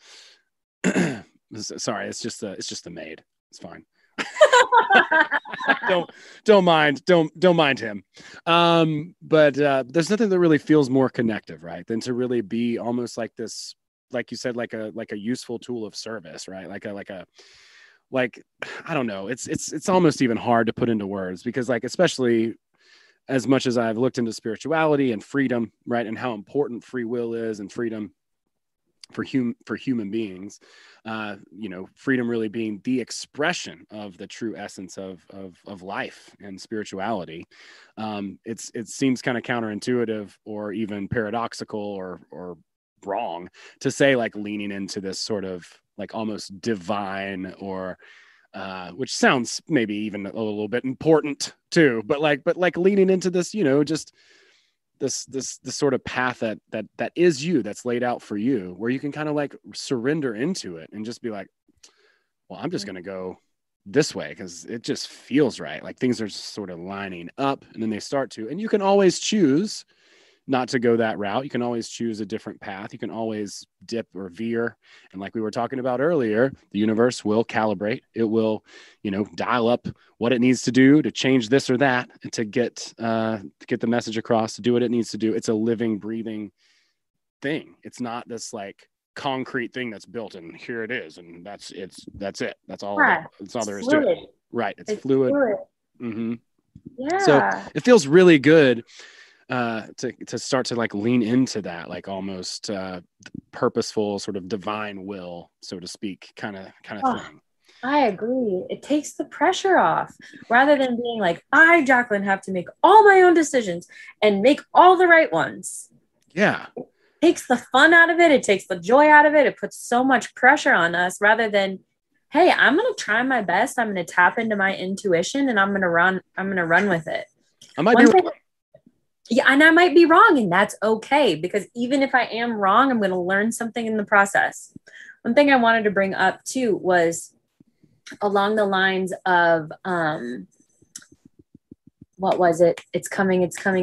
sorry, it's just the maid. It's fine. don't mind him. But there's nothing that really feels more connective, right, than to really be almost like this, like you said, like a useful tool of service, right? Like I don't know. It's almost even hard to put into words, because like, especially as much as I've looked into spirituality and freedom, right, and how important free will is and freedom for human beings, freedom really being the expression of the true essence of life and spirituality. It seems kind of counterintuitive or even paradoxical or wrong to say like leaning into this sort of like almost divine or which sounds maybe even a little bit important too, but like leaning into this, just this sort of path that is you, that's laid out for you, where you can kind of like surrender into it and just be like, well, I'm just going to go this way because it just feels right. Like things are sort of lining up, and then they start to, and you can always choose not to go that route. You can always choose a different path. You can always dip or veer. And like we were talking about earlier, the universe will calibrate. It will, dial up what it needs to do to change this or that, and to get the message across, to do what it needs to do. It's a living, breathing thing. It's not this like concrete thing that's built and here it is. And that's it. That's all. Yeah, that's all there is to it. Right. It's fluid. Mm-hmm. Yeah. So it feels really good to start to like lean into that, like almost purposeful sort of divine will, so to speak, kind of thing. I agree. It takes the pressure off rather than being like, I, Jacqueline, have to make all my own decisions and make all the right ones. Yeah. It takes the fun out of it. It takes the joy out of it. It puts so much pressure on us rather than, hey, I'm going to try my best. I'm going to tap into my intuition and I'm going to run with it. I might be wrong. Yeah, and I might be wrong, and that's okay, because even if I am wrong, I'm going to learn something in the process. One thing I wanted to bring up too was along the lines of what was it? It's coming.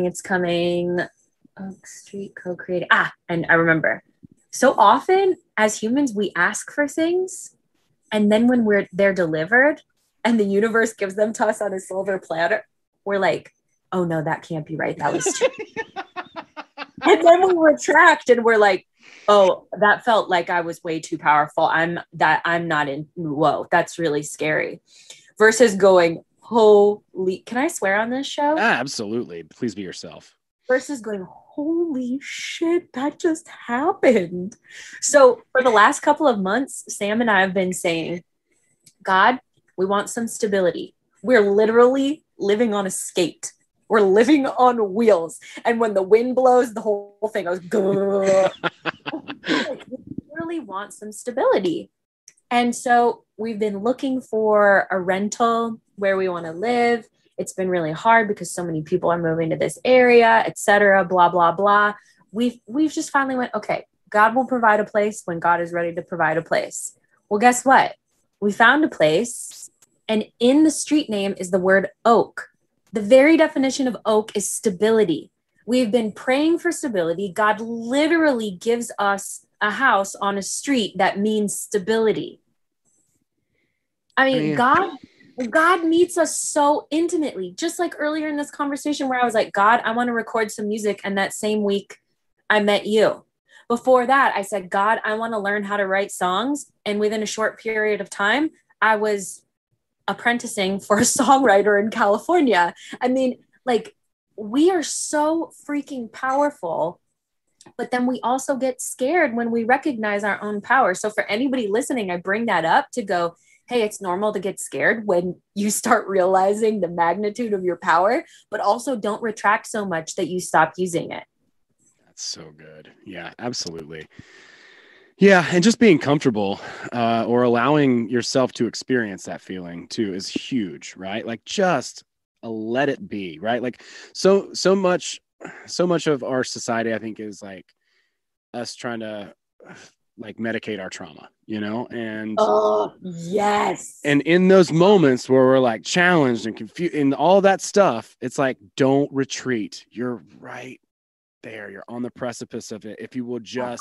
Oak Street co-creating. And I remember. So often as humans, we ask for things, and then when they're delivered, and the universe gives them to us on a silver platter, we're like, oh no, that can't be right. That was too. And then we retract and we're like, oh, that felt like I was way too powerful. I'm not in. Whoa, that's really scary. Versus going, holy, can I swear on this show? Absolutely. Please be yourself. Versus going, holy shit, that just happened. So for the last couple of months, Sam and I have been saying, God, we want some stability. We're literally living on a skate. We're living on wheels. And when the wind blows, the whole thing goes, we really want some stability. And so we've been looking for a rental where we want to live. It's been really hard because so many people are moving to this area, etc. Blah, blah, blah. We've just finally went, okay, God will provide a place when God is ready to provide a place. Well, guess what? We found a place, and in the street name is the word oak. The very definition of oak is stability. We've been praying for stability. God literally gives us a house on a street that means stability. I mean, God God meets us so intimately, just like earlier in this conversation where I was like, God, I want to record some music. And that same week I met you. Before that, I said, God, I want to learn how to write songs. And within a short period of time, I was apprenticing for a songwriter in California. I mean, like, we are so freaking powerful, but then we also get scared when we recognize our own power. So for anybody listening, I bring that up to go, hey, it's normal to get scared when you start realizing the magnitude of your power, but also don't retract so much that you stop using it. That's so good. Yeah, absolutely. Yeah, and just being comfortable or allowing yourself to experience that feeling too is huge, right? Like just let it be, right? Like so much of our society, I think, is like us trying to like medicate our trauma, you know? And oh, yes. And in those moments where we're like challenged and confused and all that stuff, it's like, don't retreat. You're right there. You're on the precipice of it. If you will just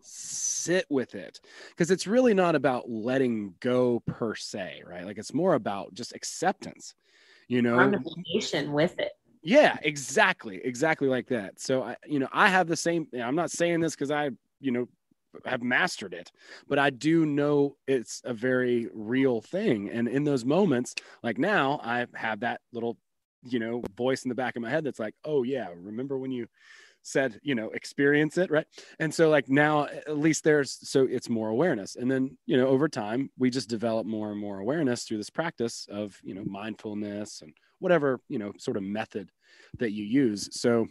sit with it, because it's really not about letting go per se, right? Like it's more about just acceptance, you know, conversation with it. Yeah, exactly like that. So I have the same. I'm not saying this because I have mastered it, but I do know it's a very real thing. And in those moments, like now, I have that little voice in the back of my head that's like, oh yeah, remember when you said, experience it, right? And so like now at least it's more awareness. And then, over time, we just develop more and more awareness through this practice of, mindfulness and whatever, sort of method that you use. So,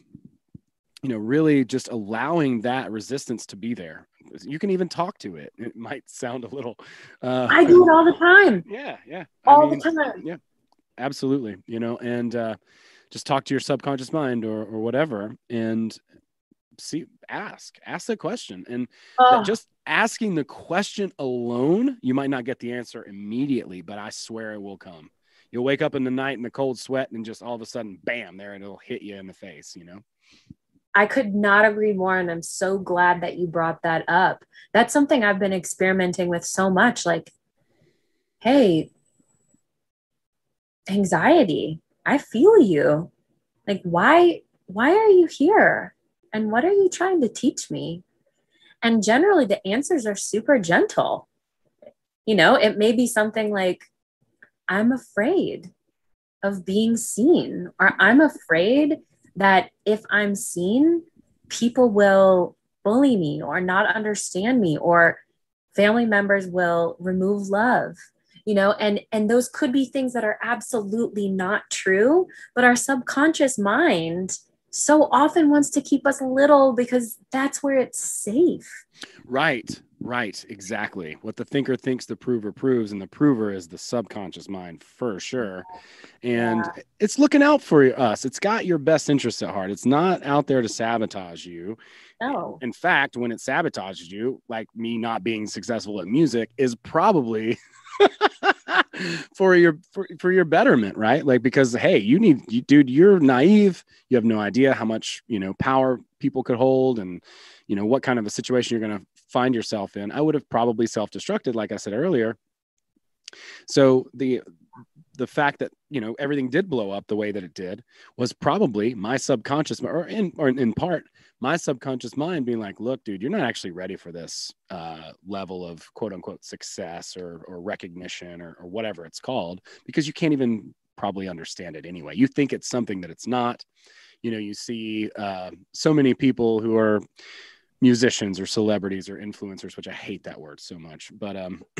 really just allowing that resistance to be there. You can even talk to it. It might sound a little, I do it all the time. Yeah. All the time. Yeah, absolutely. And, just talk to your subconscious mind or whatever, and ask the question. And just asking the question alone, you might not get the answer immediately, but I swear it will come. You'll wake up in the night in the cold sweat and just all of a sudden, bam, there, and it'll hit you in the face, I could not agree more. And I'm so glad that you brought that up. That's something I've been experimenting with so much. Like, hey, anxiety, I feel you. Like, why are you here? And what are you trying to teach me? And generally the answers are super gentle. It may be something like, I'm afraid of being seen, or I'm afraid that if I'm seen, people will bully me or not understand me, or family members will remove love. And those could be things that are absolutely not true, but our subconscious mind so often wants to keep us little because that's where it's safe. Right. Exactly. What the thinker thinks, the prover proves, and the prover is the subconscious mind for sure. And it's looking out for us. It's got your best interests at heart. It's not out there to sabotage you. No. In fact, when it sabotages you, like me not being successful at music, is probably for your betterment, right? Like, because hey, dude, you're naive. You have no idea how much power people could hold, and what kind of a situation you're going to find yourself in. I would have probably self-destructed, like I said earlier. So the fact that everything did blow up the way that it did was probably my subconscious, or in part my subconscious mind being like, look, dude, you're not actually ready for this level of quote unquote success or recognition or whatever it's called, because you can't even probably understand it anyway. You think it's something that it's not. You see so many people who are musicians or celebrities or influencers, which I hate that word so much, but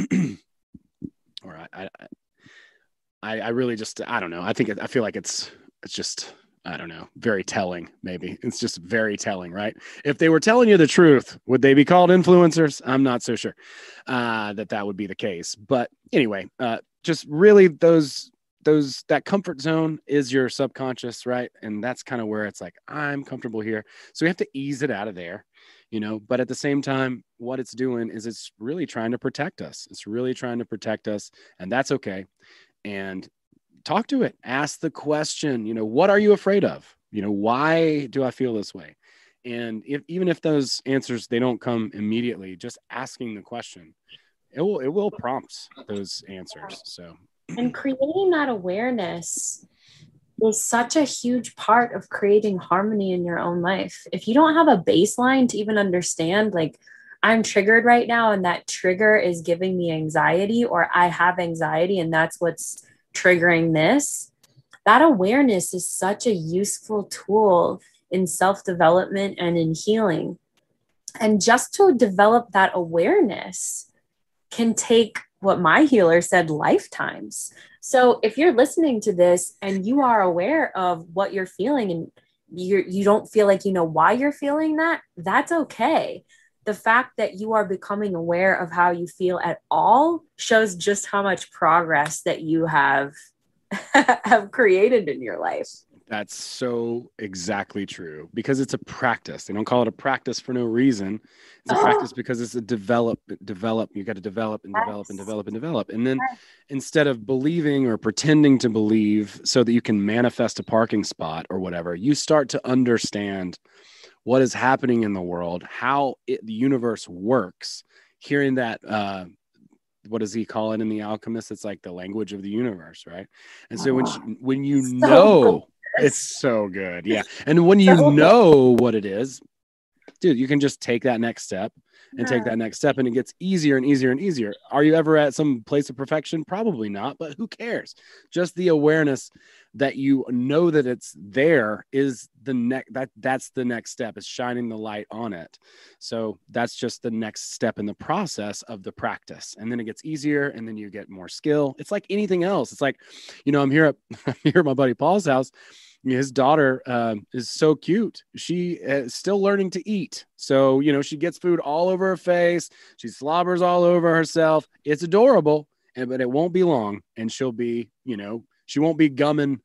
or I really just, I don't know. I feel like it's just, I don't know, very telling. Maybe it's just very telling, right? If they were telling you the truth, would they be called influencers? I'm not so sure that would be the case. But anyway, just really that comfort zone is your subconscious, right? And that's kind of where it's like, I'm comfortable here. So we have to ease it out of there, but at the same time, what it's doing is it's really trying to protect us. It's really trying to protect us, and that's okay. And talk to it, ask the question, what are you afraid of? Why do I feel this way? And even if those answers, they don't come immediately, just asking the question, it will prompt those answers. So And creating that awareness is such a huge part of creating harmony in your own life. If you don't have a baseline to even understand, like, I'm triggered right now, and that trigger is giving me anxiety, or I have anxiety, and that's what's triggering this. That awareness is such a useful tool in self development and in healing. And just to develop that awareness can take, what my healer said, lifetimes. So if you're listening to this and you are aware of what you're feeling, and you don't feel like you know why you're feeling that, that's okay. The fact that you are becoming aware of how you feel at all shows just how much progress that you have have created in your life. That's so exactly true, because it's a practice. They don't call it a practice for no reason. It's a practice because it's a develop. You got to develop and develop and develop and develop. And then instead of believing or pretending to believe so that you can manifest a parking spot or whatever, you start to understand what is happening in the world, how the universe works. Hearing that, what does he call it in The Alchemist? It's like the language of the universe, right? And so when you know, it's so good. Yeah. And when you know what it is, dude, you can just take that next step and take that next step, and it gets easier and easier and easier. Are you ever at some place of perfection? Probably not, but who cares? Just the awareness that you know that it's there is that's the next step, is shining the light on it. So that's just the next step in the process of the practice. And then it gets easier, and then you get more skill. It's like anything else. It's like, I'm here at my buddy Paul's house. His daughter is so cute. She is still learning to eat. So, she gets food all over her face. She slobbers all over herself. It's adorable, but it won't be long. And she'll be, she won't be gumming.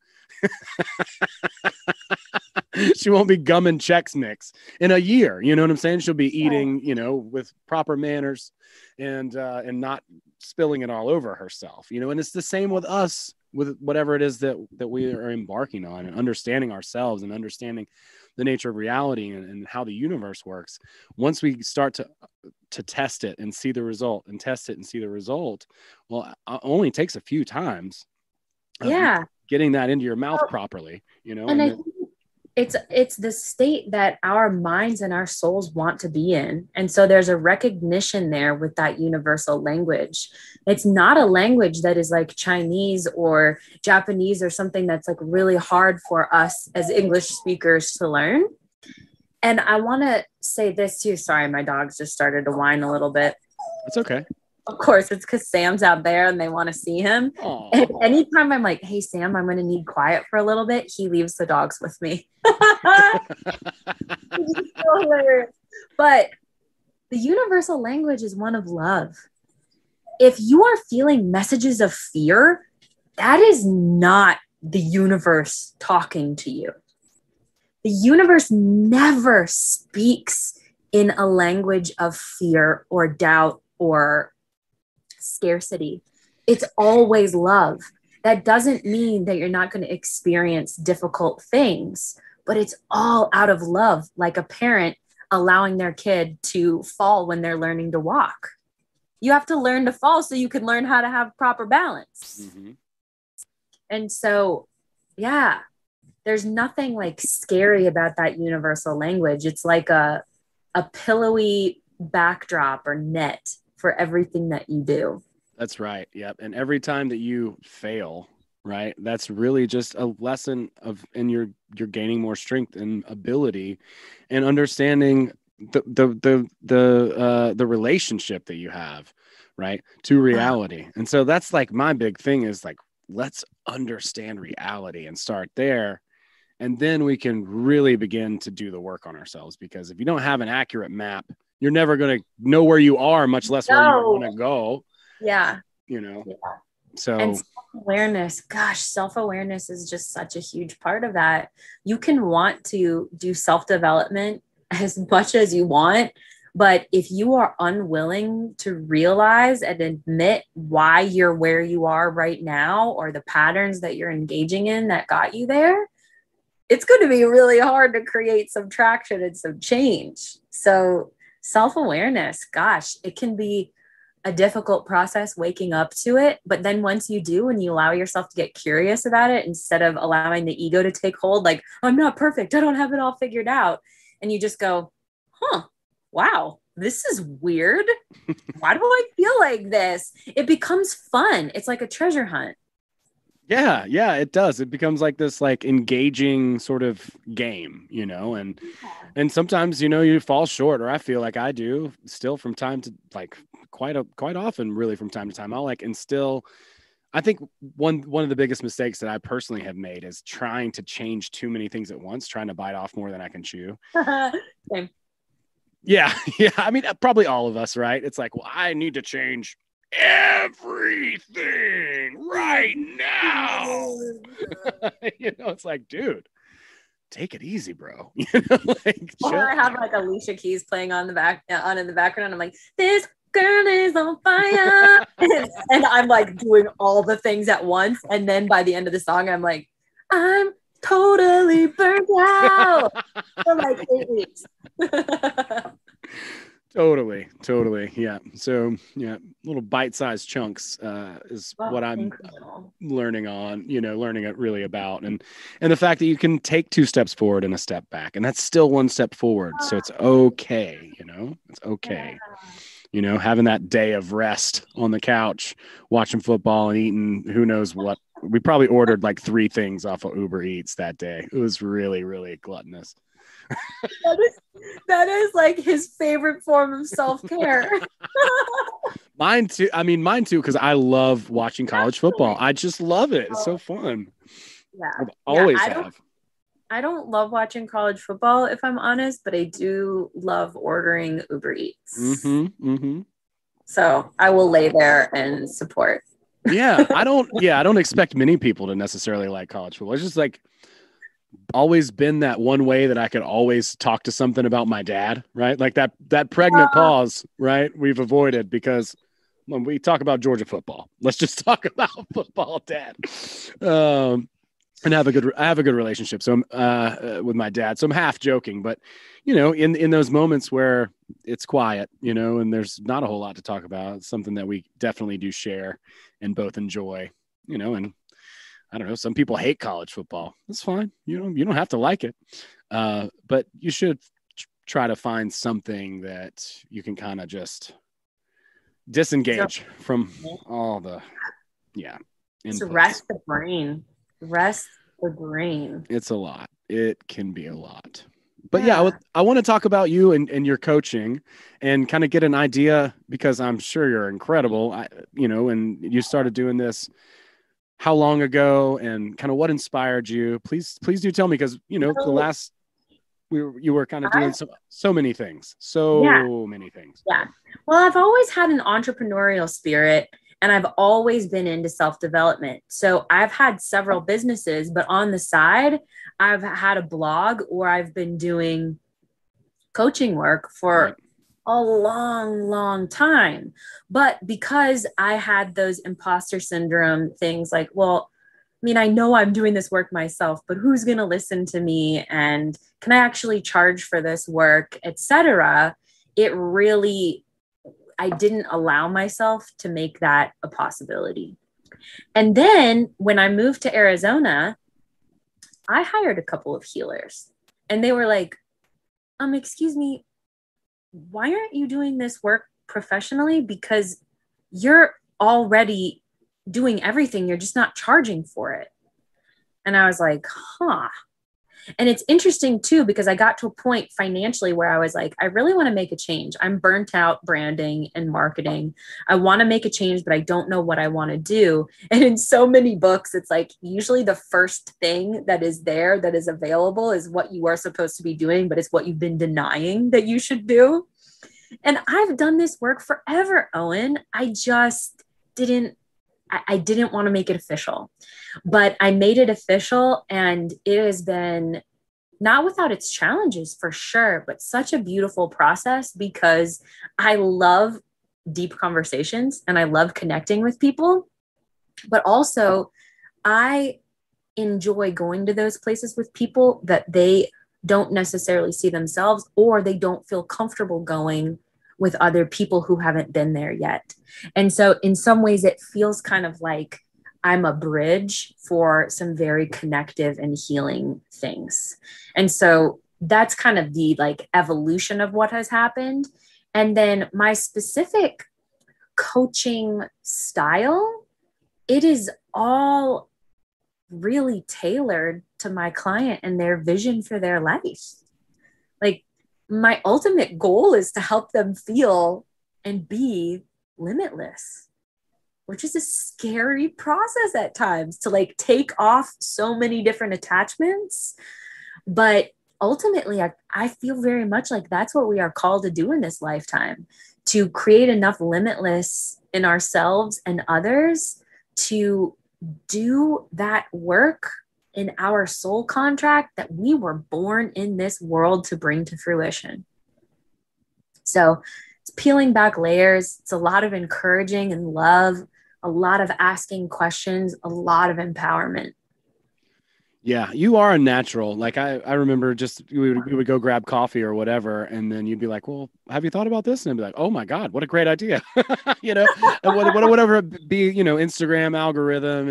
She won't be gumming Chex Mix in a year. You know what I'm saying? She'll be eating, with proper manners and not spilling it all over herself, and it's the same with us, with whatever it is that we are embarking on, and understanding ourselves and understanding the nature of reality and how the universe works. Once we start to test it and see the result, and test it and see the result, well, it only takes a few times. Getting that into your mouth properly, And I think it's the state that our minds and our souls want to be in. And so there's a recognition there with that universal language. It's not a language that is like Chinese or Japanese or something that's like really hard for us as English speakers to learn. And I want to say this too. Sorry, my dogs just started to whine a little bit. That's okay. Of course, it's because Sam's out there and they want to see him. Aww. And anytime I'm like, hey, Sam, I'm going to need quiet for a little bit, he leaves the dogs with me. But the universal language is one of love. If you are feeling messages of fear, that is not the universe talking to you. The universe never speaks in a language of fear or doubt or scarcity. It's always love. That doesn't mean that you're not going to experience difficult things, but it's all out of love, like a parent allowing their kid to fall when they're learning to walk. You have to learn to fall so you can learn how to have proper balance. Mm-hmm. And so, there's nothing like scary about that universal language. It's like a pillowy backdrop or net for everything that you do. That's right. Yep. And every time that you fail, right, that's really just a lesson and you're gaining more strength and ability and understanding the relationship that you have, right, to reality. And so that's like my big thing is like, let's understand reality and start there. And then we can really begin to do the work on ourselves, because if you don't have an accurate map, you're never going to know where you are, much less where you want to go. Yeah. So, and self-awareness is just such a huge part of that. You can want to do self-development as much as you want, but if you are unwilling to realize and admit why you're where you are right now, or the patterns that you're engaging in that got you there, it's going to be really hard to create some traction and some change. So self-awareness, gosh, it can be a difficult process waking up to it. But then once you do, and you allow yourself to get curious about it, instead of allowing the ego to take hold, like, I'm not perfect, I don't have it all figured out. And you just go, wow, this is weird. Why do I feel like this? It becomes fun. It's like a treasure hunt. Yeah, it does. It becomes like this like engaging sort of game, and sometimes, you fall short, or I feel like I do still from time to like quite often, really from time to time. I'll like instill. I think one of the biggest mistakes that I personally have made is trying to change too many things at once, trying to bite off more than I can chew. Same. Yeah. I mean, probably all of us, right? It's like, well, I need to change everything right now. It's like, dude, take it easy, bro. Like, or I have like Alicia Keys playing in the background. I'm like, this girl is on fire. And I'm like doing all the things at once. And then by the end of the song, I'm like, I'm totally burnt out for like 8 weeks. Totally. Yeah. So yeah, little bite-sized chunks is what I'm learning it really about. And the fact that you can take 2 steps forward and a step back, and that's still 1 step forward. So it's okay. It's okay. Having that day of rest on the couch, watching football and eating who knows what. We probably ordered like 3 things off of Uber Eats that day. It was really, really gluttonous. That is like his favorite form of self-care. Mine too, because I love watching college football. I just love it. It's so fun. Yeah. I've always have. I don't love watching college football, if I'm honest, but I do love ordering Uber Eats. So I will lay there and support. I don't expect many people to necessarily like college football. It's just like always been that one way that I could always talk to something about my dad, right? Like that pregnant pause, right? We've avoided because when we talk about Georgia football, let's just talk about football, Dad. And I have a good relationship. So with my dad. So I'm half joking, but in those moments where it's quiet, and there's not a whole lot to talk about, it's something that we definitely do share and both enjoy, and I don't know, some people hate college football. That's fine. You don't have to like it. But you should try to find something that you can kind of just disengage from all the, Just rest the brain. It's a lot. It can be a lot. But I want to talk about you and your coaching and kind of get an idea, because I'm sure you're incredible. And you started doing this how long ago, and kind of what inspired you? Please do tell me, because you were kind of doing so many things. Many things. Yeah. Well, I've always had an entrepreneurial spirit, and I've always been into self-development. So I've had several businesses, but on the side, I've had a blog, or I've been doing coaching work for a long time. But because I had those imposter syndrome things, like, well, I know I'm doing this work myself, but who's going to listen to me? And can I actually charge for this work, etc.? I didn't allow myself to make that a possibility. And then when I moved to Arizona, I hired a couple of healers, and they were like, excuse me, why aren't you doing this work professionally? Because you're already doing everything. You're just not charging for it. And I was like, And it's interesting too, because I got to a point financially where I was like, I really want to make a change. I'm burnt out branding and marketing. I want to make a change, but I don't know what I want to do. And in so many books, it's like usually the first thing that is there, that is available, is what you are supposed to be doing, but it's what you've been denying that you should do. And I've done this work forever, Owen. I just didn't want to make it official, but I made it official, and it has been not without its challenges for sure, but such a beautiful process, because I love deep conversations and I love connecting with people, but also I enjoy going to those places with people that they don't necessarily see themselves, or they don't feel comfortable going with other people who haven't been there yet. And so in some ways it feels kind of like I'm a bridge for some very connective and healing things. And so that's kind of the like evolution of what has happened. And then my specific coaching style, it is all really tailored to my client and their vision for their life. Like my ultimate goal is to help them feel and be limitless, which is a scary process at times to like take off so many different attachments. But ultimately, I feel very much like that's what we are called to do in this lifetime, to create enough limitless in ourselves and others to do that work in our soul contract that we were born in this world to bring to fruition. So it's peeling back layers. It's a lot of encouraging and love, a lot of asking questions, a lot of empowerment. Yeah, you are a natural. Like I remember just we would go grab coffee or whatever, and then you'd be like, "Well, have you thought about this?" And I'd be like, "Oh my God, what a great idea!" You know, and whatever it be, you know, Instagram algorithm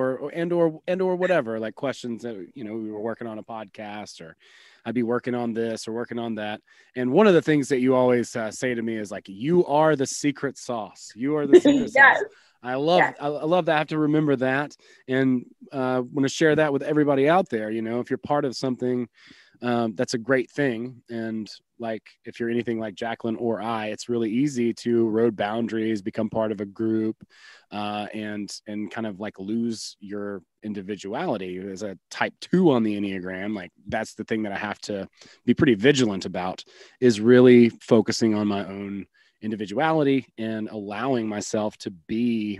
or whatever, like questions that we were working on a podcast, or I'd be working on this or working on that. And one of the things that you always say to me is like, "You are the secret sauce. You are the secret Yes. sauce." I love that. I have to remember that, and want to share that with everybody out there. You know, if you're part of something, that's a great thing. And like, if you're anything like Jacqueline or I, it's really easy to erode boundaries, become part of a group, and kind of like lose your individuality. As a type 2 on the Enneagram, like that's the thing that I have to be pretty vigilant about, is really focusing on my own individuality and allowing myself to be,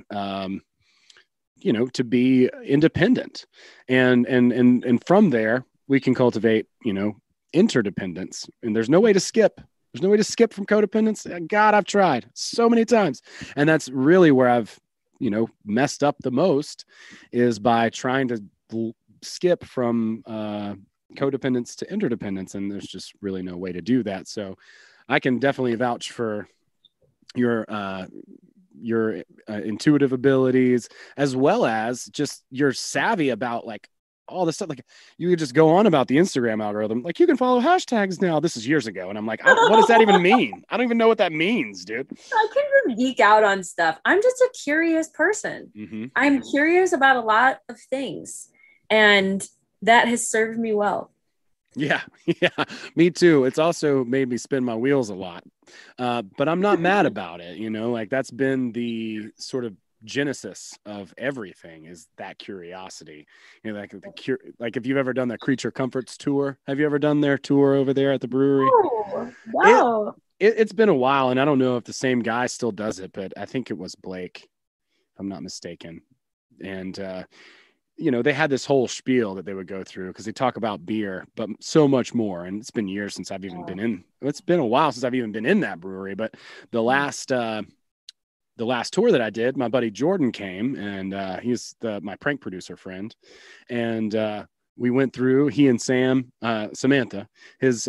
to be independent. And from there, we can cultivate, interdependence. And there's no way to skip. There's no way to skip from codependence. God, I've tried so many times. And that's really where I've, messed up the most, is by trying to skip from codependence to interdependence. And there's just really no way to do that. So I can definitely vouch for your intuitive abilities, as well as just you're savvy about like all this stuff. Like you could just go on about the Instagram algorithm. Like you can follow hashtags now. This is years ago. And I'm like, what does that even mean? I don't even know what that means, dude. I can geek out on stuff. I'm just a curious person. Mm-hmm. I'm curious about a lot of things, and that has served me well. Yeah, me too. It's also made me spin my wheels a lot, but I'm not mad about it. Like that's been the sort of genesis of everything, is that curiosity. Like if you've ever done the Creature Comforts tour, have you ever done their tour over there at the brewery? No. It's been a while, and I don't know if the same guy still does it, but I think it was Blake, if I'm not mistaken. And they had this whole spiel that they would go through, because they talk about beer, but so much more. And it's been years since I've even been in. It's been a while since I've even been in that brewery. But the last tour that I did, my buddy Jordan came, and he's my prank producer friend, and we went through. He and Samantha, his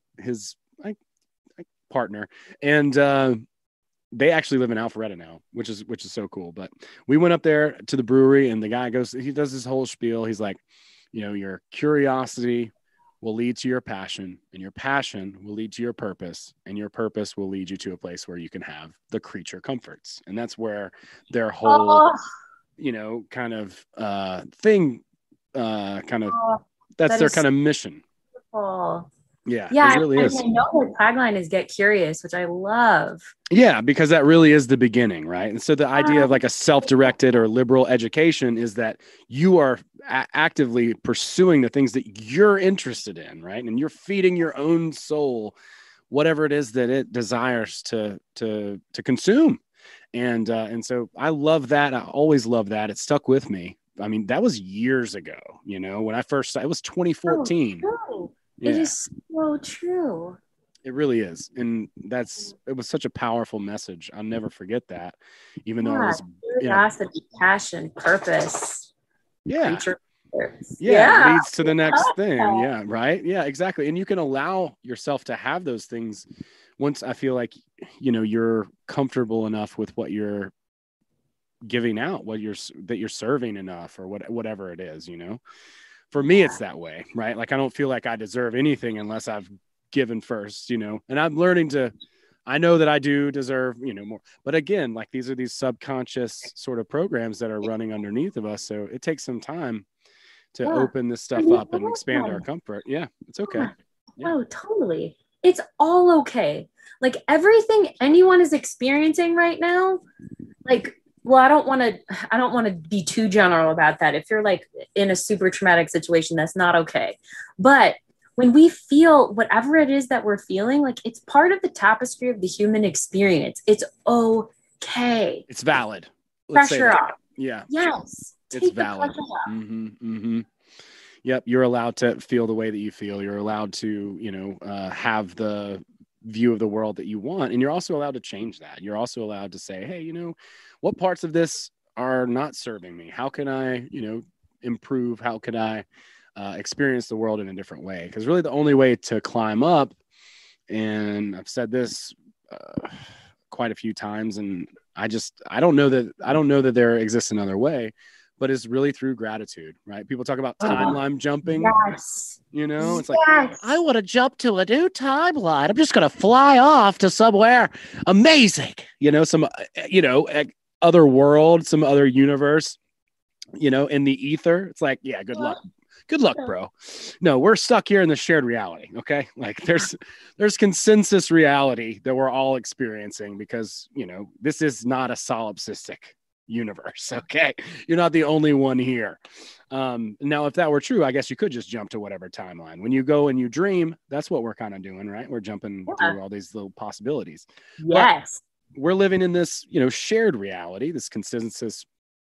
partner, and they actually live in Alpharetta now, which is so cool. But we went up there to the brewery, and the guy he does this whole spiel. He's like, your curiosity will lead to your passion, and your passion will lead to your purpose, and your purpose will lead you to a place where you can have the creature comforts. And that's where their whole, kind of thing, that's their kind of mission. Beautiful. Yeah, it really is. I know the tagline is "Get Curious," which I love. Yeah, because that really is the beginning, right? And so the idea of like a self-directed or liberal education is that you are actively pursuing the things that you're interested in, right? And you're feeding your own soul whatever it is that it desires to consume. And so I love that. I always love that. It stuck with me. I mean, that was years ago, when it was 2014. Oh, yeah. It is so true. It really is. And it was such a powerful message. I'll never forget that, even though it was curiosity, passion, purpose. Yeah. Yeah. It leads to the next thing. Yeah. Right. Yeah, exactly. And you can allow yourself to have those things once I feel like, you're comfortable enough with what you're giving out, that you're serving enough, or whatever it is, for me, it's that way, right? Like, I don't feel like I deserve anything unless I've given first, and I'm learning I know that I do deserve, more, but again, like, these are these subconscious sort of programs that are running underneath of us. So it takes some time to open this stuff up and expand our comfort. Yeah, it's okay. Yeah. Oh, totally. It's all okay. Like, everything anyone is experiencing right now, like, well, I don't want to be too general about that. If you're like in a super traumatic situation, that's not okay. But when we feel whatever it is that we're feeling, like, it's part of the tapestry of the human experience. It's okay. It's valid. Pressure off. Yeah. Yes. It's valid. Mm-hmm, mm-hmm. Yep. You're allowed to feel the way that you feel. You're allowed to, have the view of the world that you want. And you're also allowed to change that. You're also allowed to say, hey, what parts of this are not serving me? How can I, improve? How could I experience the world in a different way? Because really the only way to climb up, and I've said this quite a few times, and I don't know that there exists another way, but it's really through gratitude, right? People talk about timeline jumping. Yes. It's like, I want to jump to a new timeline. I'm just going to fly off to somewhere amazing, some, other world, some other universe, in the ether. It's like, yeah, good luck. Good luck, bro. No, we're stuck here in the shared reality. Okay. Like, there's consensus reality that we're all experiencing, because, this is not a solipsistic universe. Okay. You're not the only one here. Now, if that were true, I guess you could just jump to whatever timeline. When you go and you dream, that's what we're kind of doing, right? We're jumping through all these little possibilities. Yes. But we're living in this, shared reality, this consensus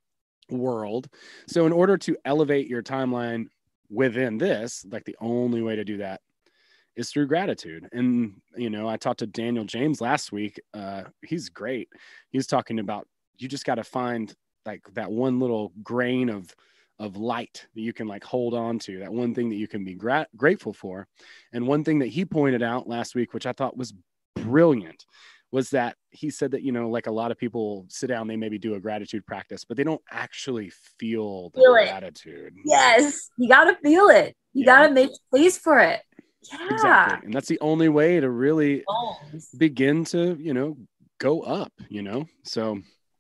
world. So in order to elevate your timeline within this, like, the only way to do that is through gratitude. And, I talked to Daniel James last week. He's great. He's talking about, you just got to find like that one little grain of light that you can like hold on to, that one thing that you can be grateful for. And one thing that he pointed out last week, which I thought was brilliant, was that he said that, like, a lot of people sit down, they maybe do a gratitude practice, but they don't actually feel the gratitude. Yes. You got to feel it. You got to make space for it. Yeah. Exactly. And that's the only way to really begin to, go up, So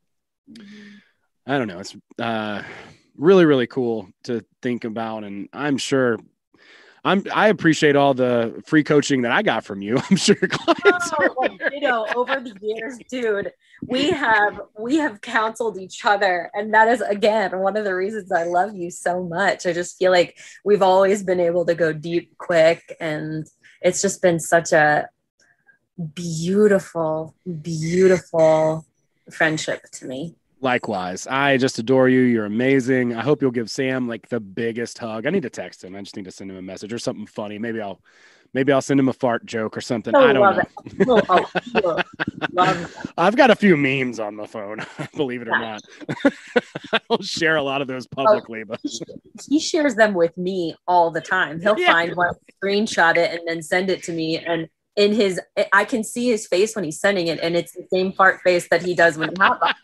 I don't know. It's really, really cool to think about. And I'm sure I appreciate all the free coaching that I got from you. I'm sure your clients over the years, dude, we have counseled each other. And that is, again, one of the reasons I love you so much. I just feel like we've always been able to go deep quick. And it's just been such a beautiful, beautiful friendship to me. Likewise. I just adore you. You're amazing. I hope you'll give Sam like the biggest hug. I need to text him. I just need to send him a message or something funny. Maybe I'll send him a fart joke or something. I don't know. I've got a few memes on the phone, believe it or not. I don't share a lot of those publicly, but he shares them with me all the time. He'll find one, screenshot it, and then send it to me. And I can see his face when he's sending it, and it's the same fart face that he does when he hot box.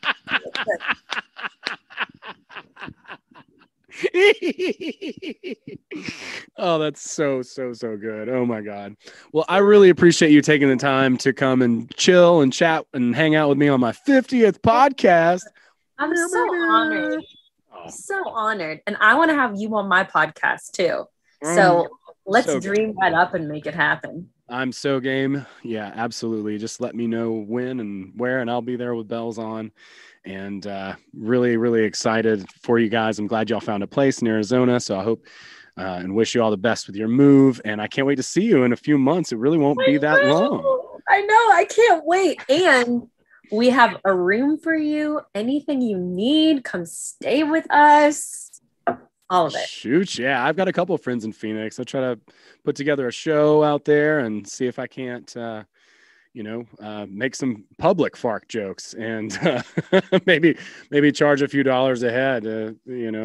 Oh, that's so good. Oh my God. Well, I really appreciate you taking the time to come and chill and chat and hang out with me on my 50th podcast. I'm so honored. So honored. And I want to have you on my podcast too. So let's dream that up and make it happen. I'm so game. Yeah, absolutely. Just let me know when and where, and I'll be there with bells on. And really, really excited for you guys. I'm glad y'all found a place in Arizona. So I hope and wish you all the best with your move. And I can't wait to see you in a few months. It really won't be that long. I know. I can't wait. And we have a room for you. Anything you need, come stay with us. All of it. Shoot, yeah. I've got a couple of friends in Phoenix. I'll try to put together a show out there and see if I can't, make some public fart jokes and maybe charge a few dollars a head,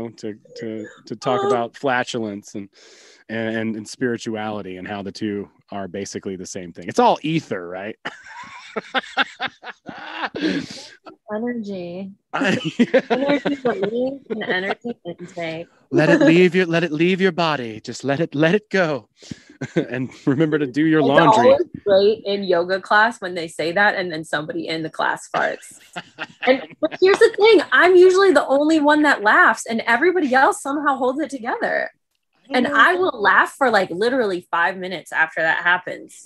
to talk about flatulence and spirituality and how the two are basically the same thing. It's all ether, right? Energy. Yeah. Energy release and energy intake. Let it leave your body. Just let it go. And remember to do your It's laundry. always great in yoga class when they say that and then somebody in the class farts. But here's the thing, I'm usually the only one that laughs and everybody else somehow holds it together. And I will laugh for like literally 5 minutes after that happens.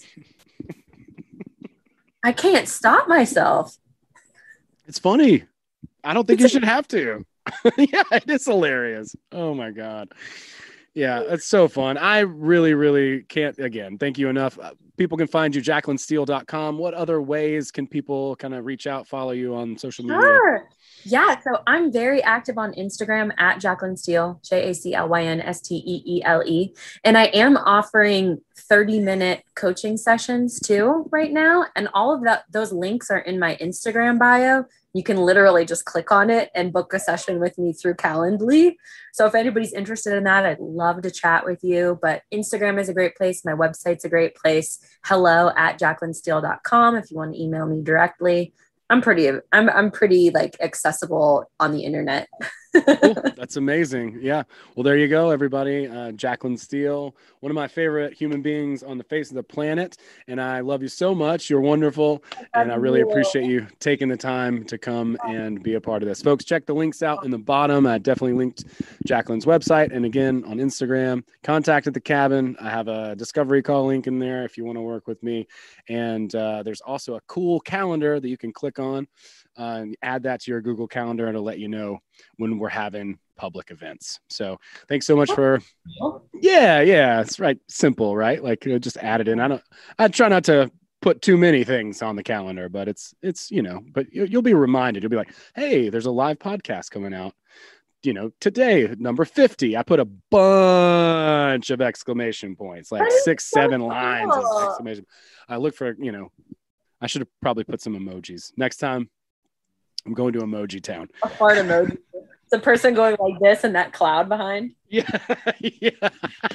I can't stop myself. It's funny. I don't think you should have to. Yeah, it is hilarious. Oh my God. Yeah, it's so fun. I really, really can't, again, thank you enough. People can find you, JacquelineSteele.com. What other ways can people kind of reach out, follow you on social media? Sure. Yeah, so I'm very active on Instagram at Jacqueline Steele, JACLYNSTEELE. And I am offering 30-minute coaching sessions too right now. And all of those links are in my Instagram bio. You can literally just click on it and book a session with me through Calendly. So if anybody's interested in that, I'd love to chat with you. But Instagram is a great place. My website's a great place. hello@JacquelineSteele.com if you want to email me directly. I'm pretty like accessible on the internet. Cool. That's amazing. Yeah. Well, there you go, everybody. Jacqueline Steele, one of my favorite human beings on the face of the planet. And I love you so much. You're wonderful. And I really appreciate you taking the time to come and be a part of this. Folks, check the links out in the bottom. I definitely linked Jacqueline's website. And again, on Instagram, contact at the cabin. I have a discovery call link in there if you want to work with me. And there's also a cool calendar that you can click on. Add that to your Google Calendar and it'll let you know when we're having public events. So thanks so much for, yeah, it's right. Simple, right? Like just add it in. I try not to put too many things on the calendar, but it's, but you'll be reminded, you'll be like, hey, there's a live podcast coming out, today, number 50. I put a bunch of exclamation points, like 6-7 lines of exclamation. I look for, I should have probably put some emojis next time. I'm going to Emoji Town. A fart emoji. It's a person going like this and that cloud behind. Yeah. Yeah.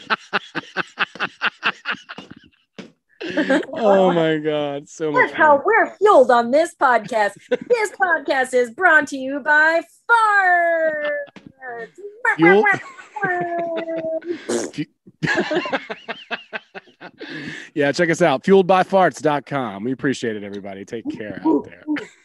Oh my God. So much. That's how we're fueled on this podcast. This podcast is brought to you by farts. Yeah, check us out. Fueledbyfarts.com. We appreciate it, everybody. Take care out there.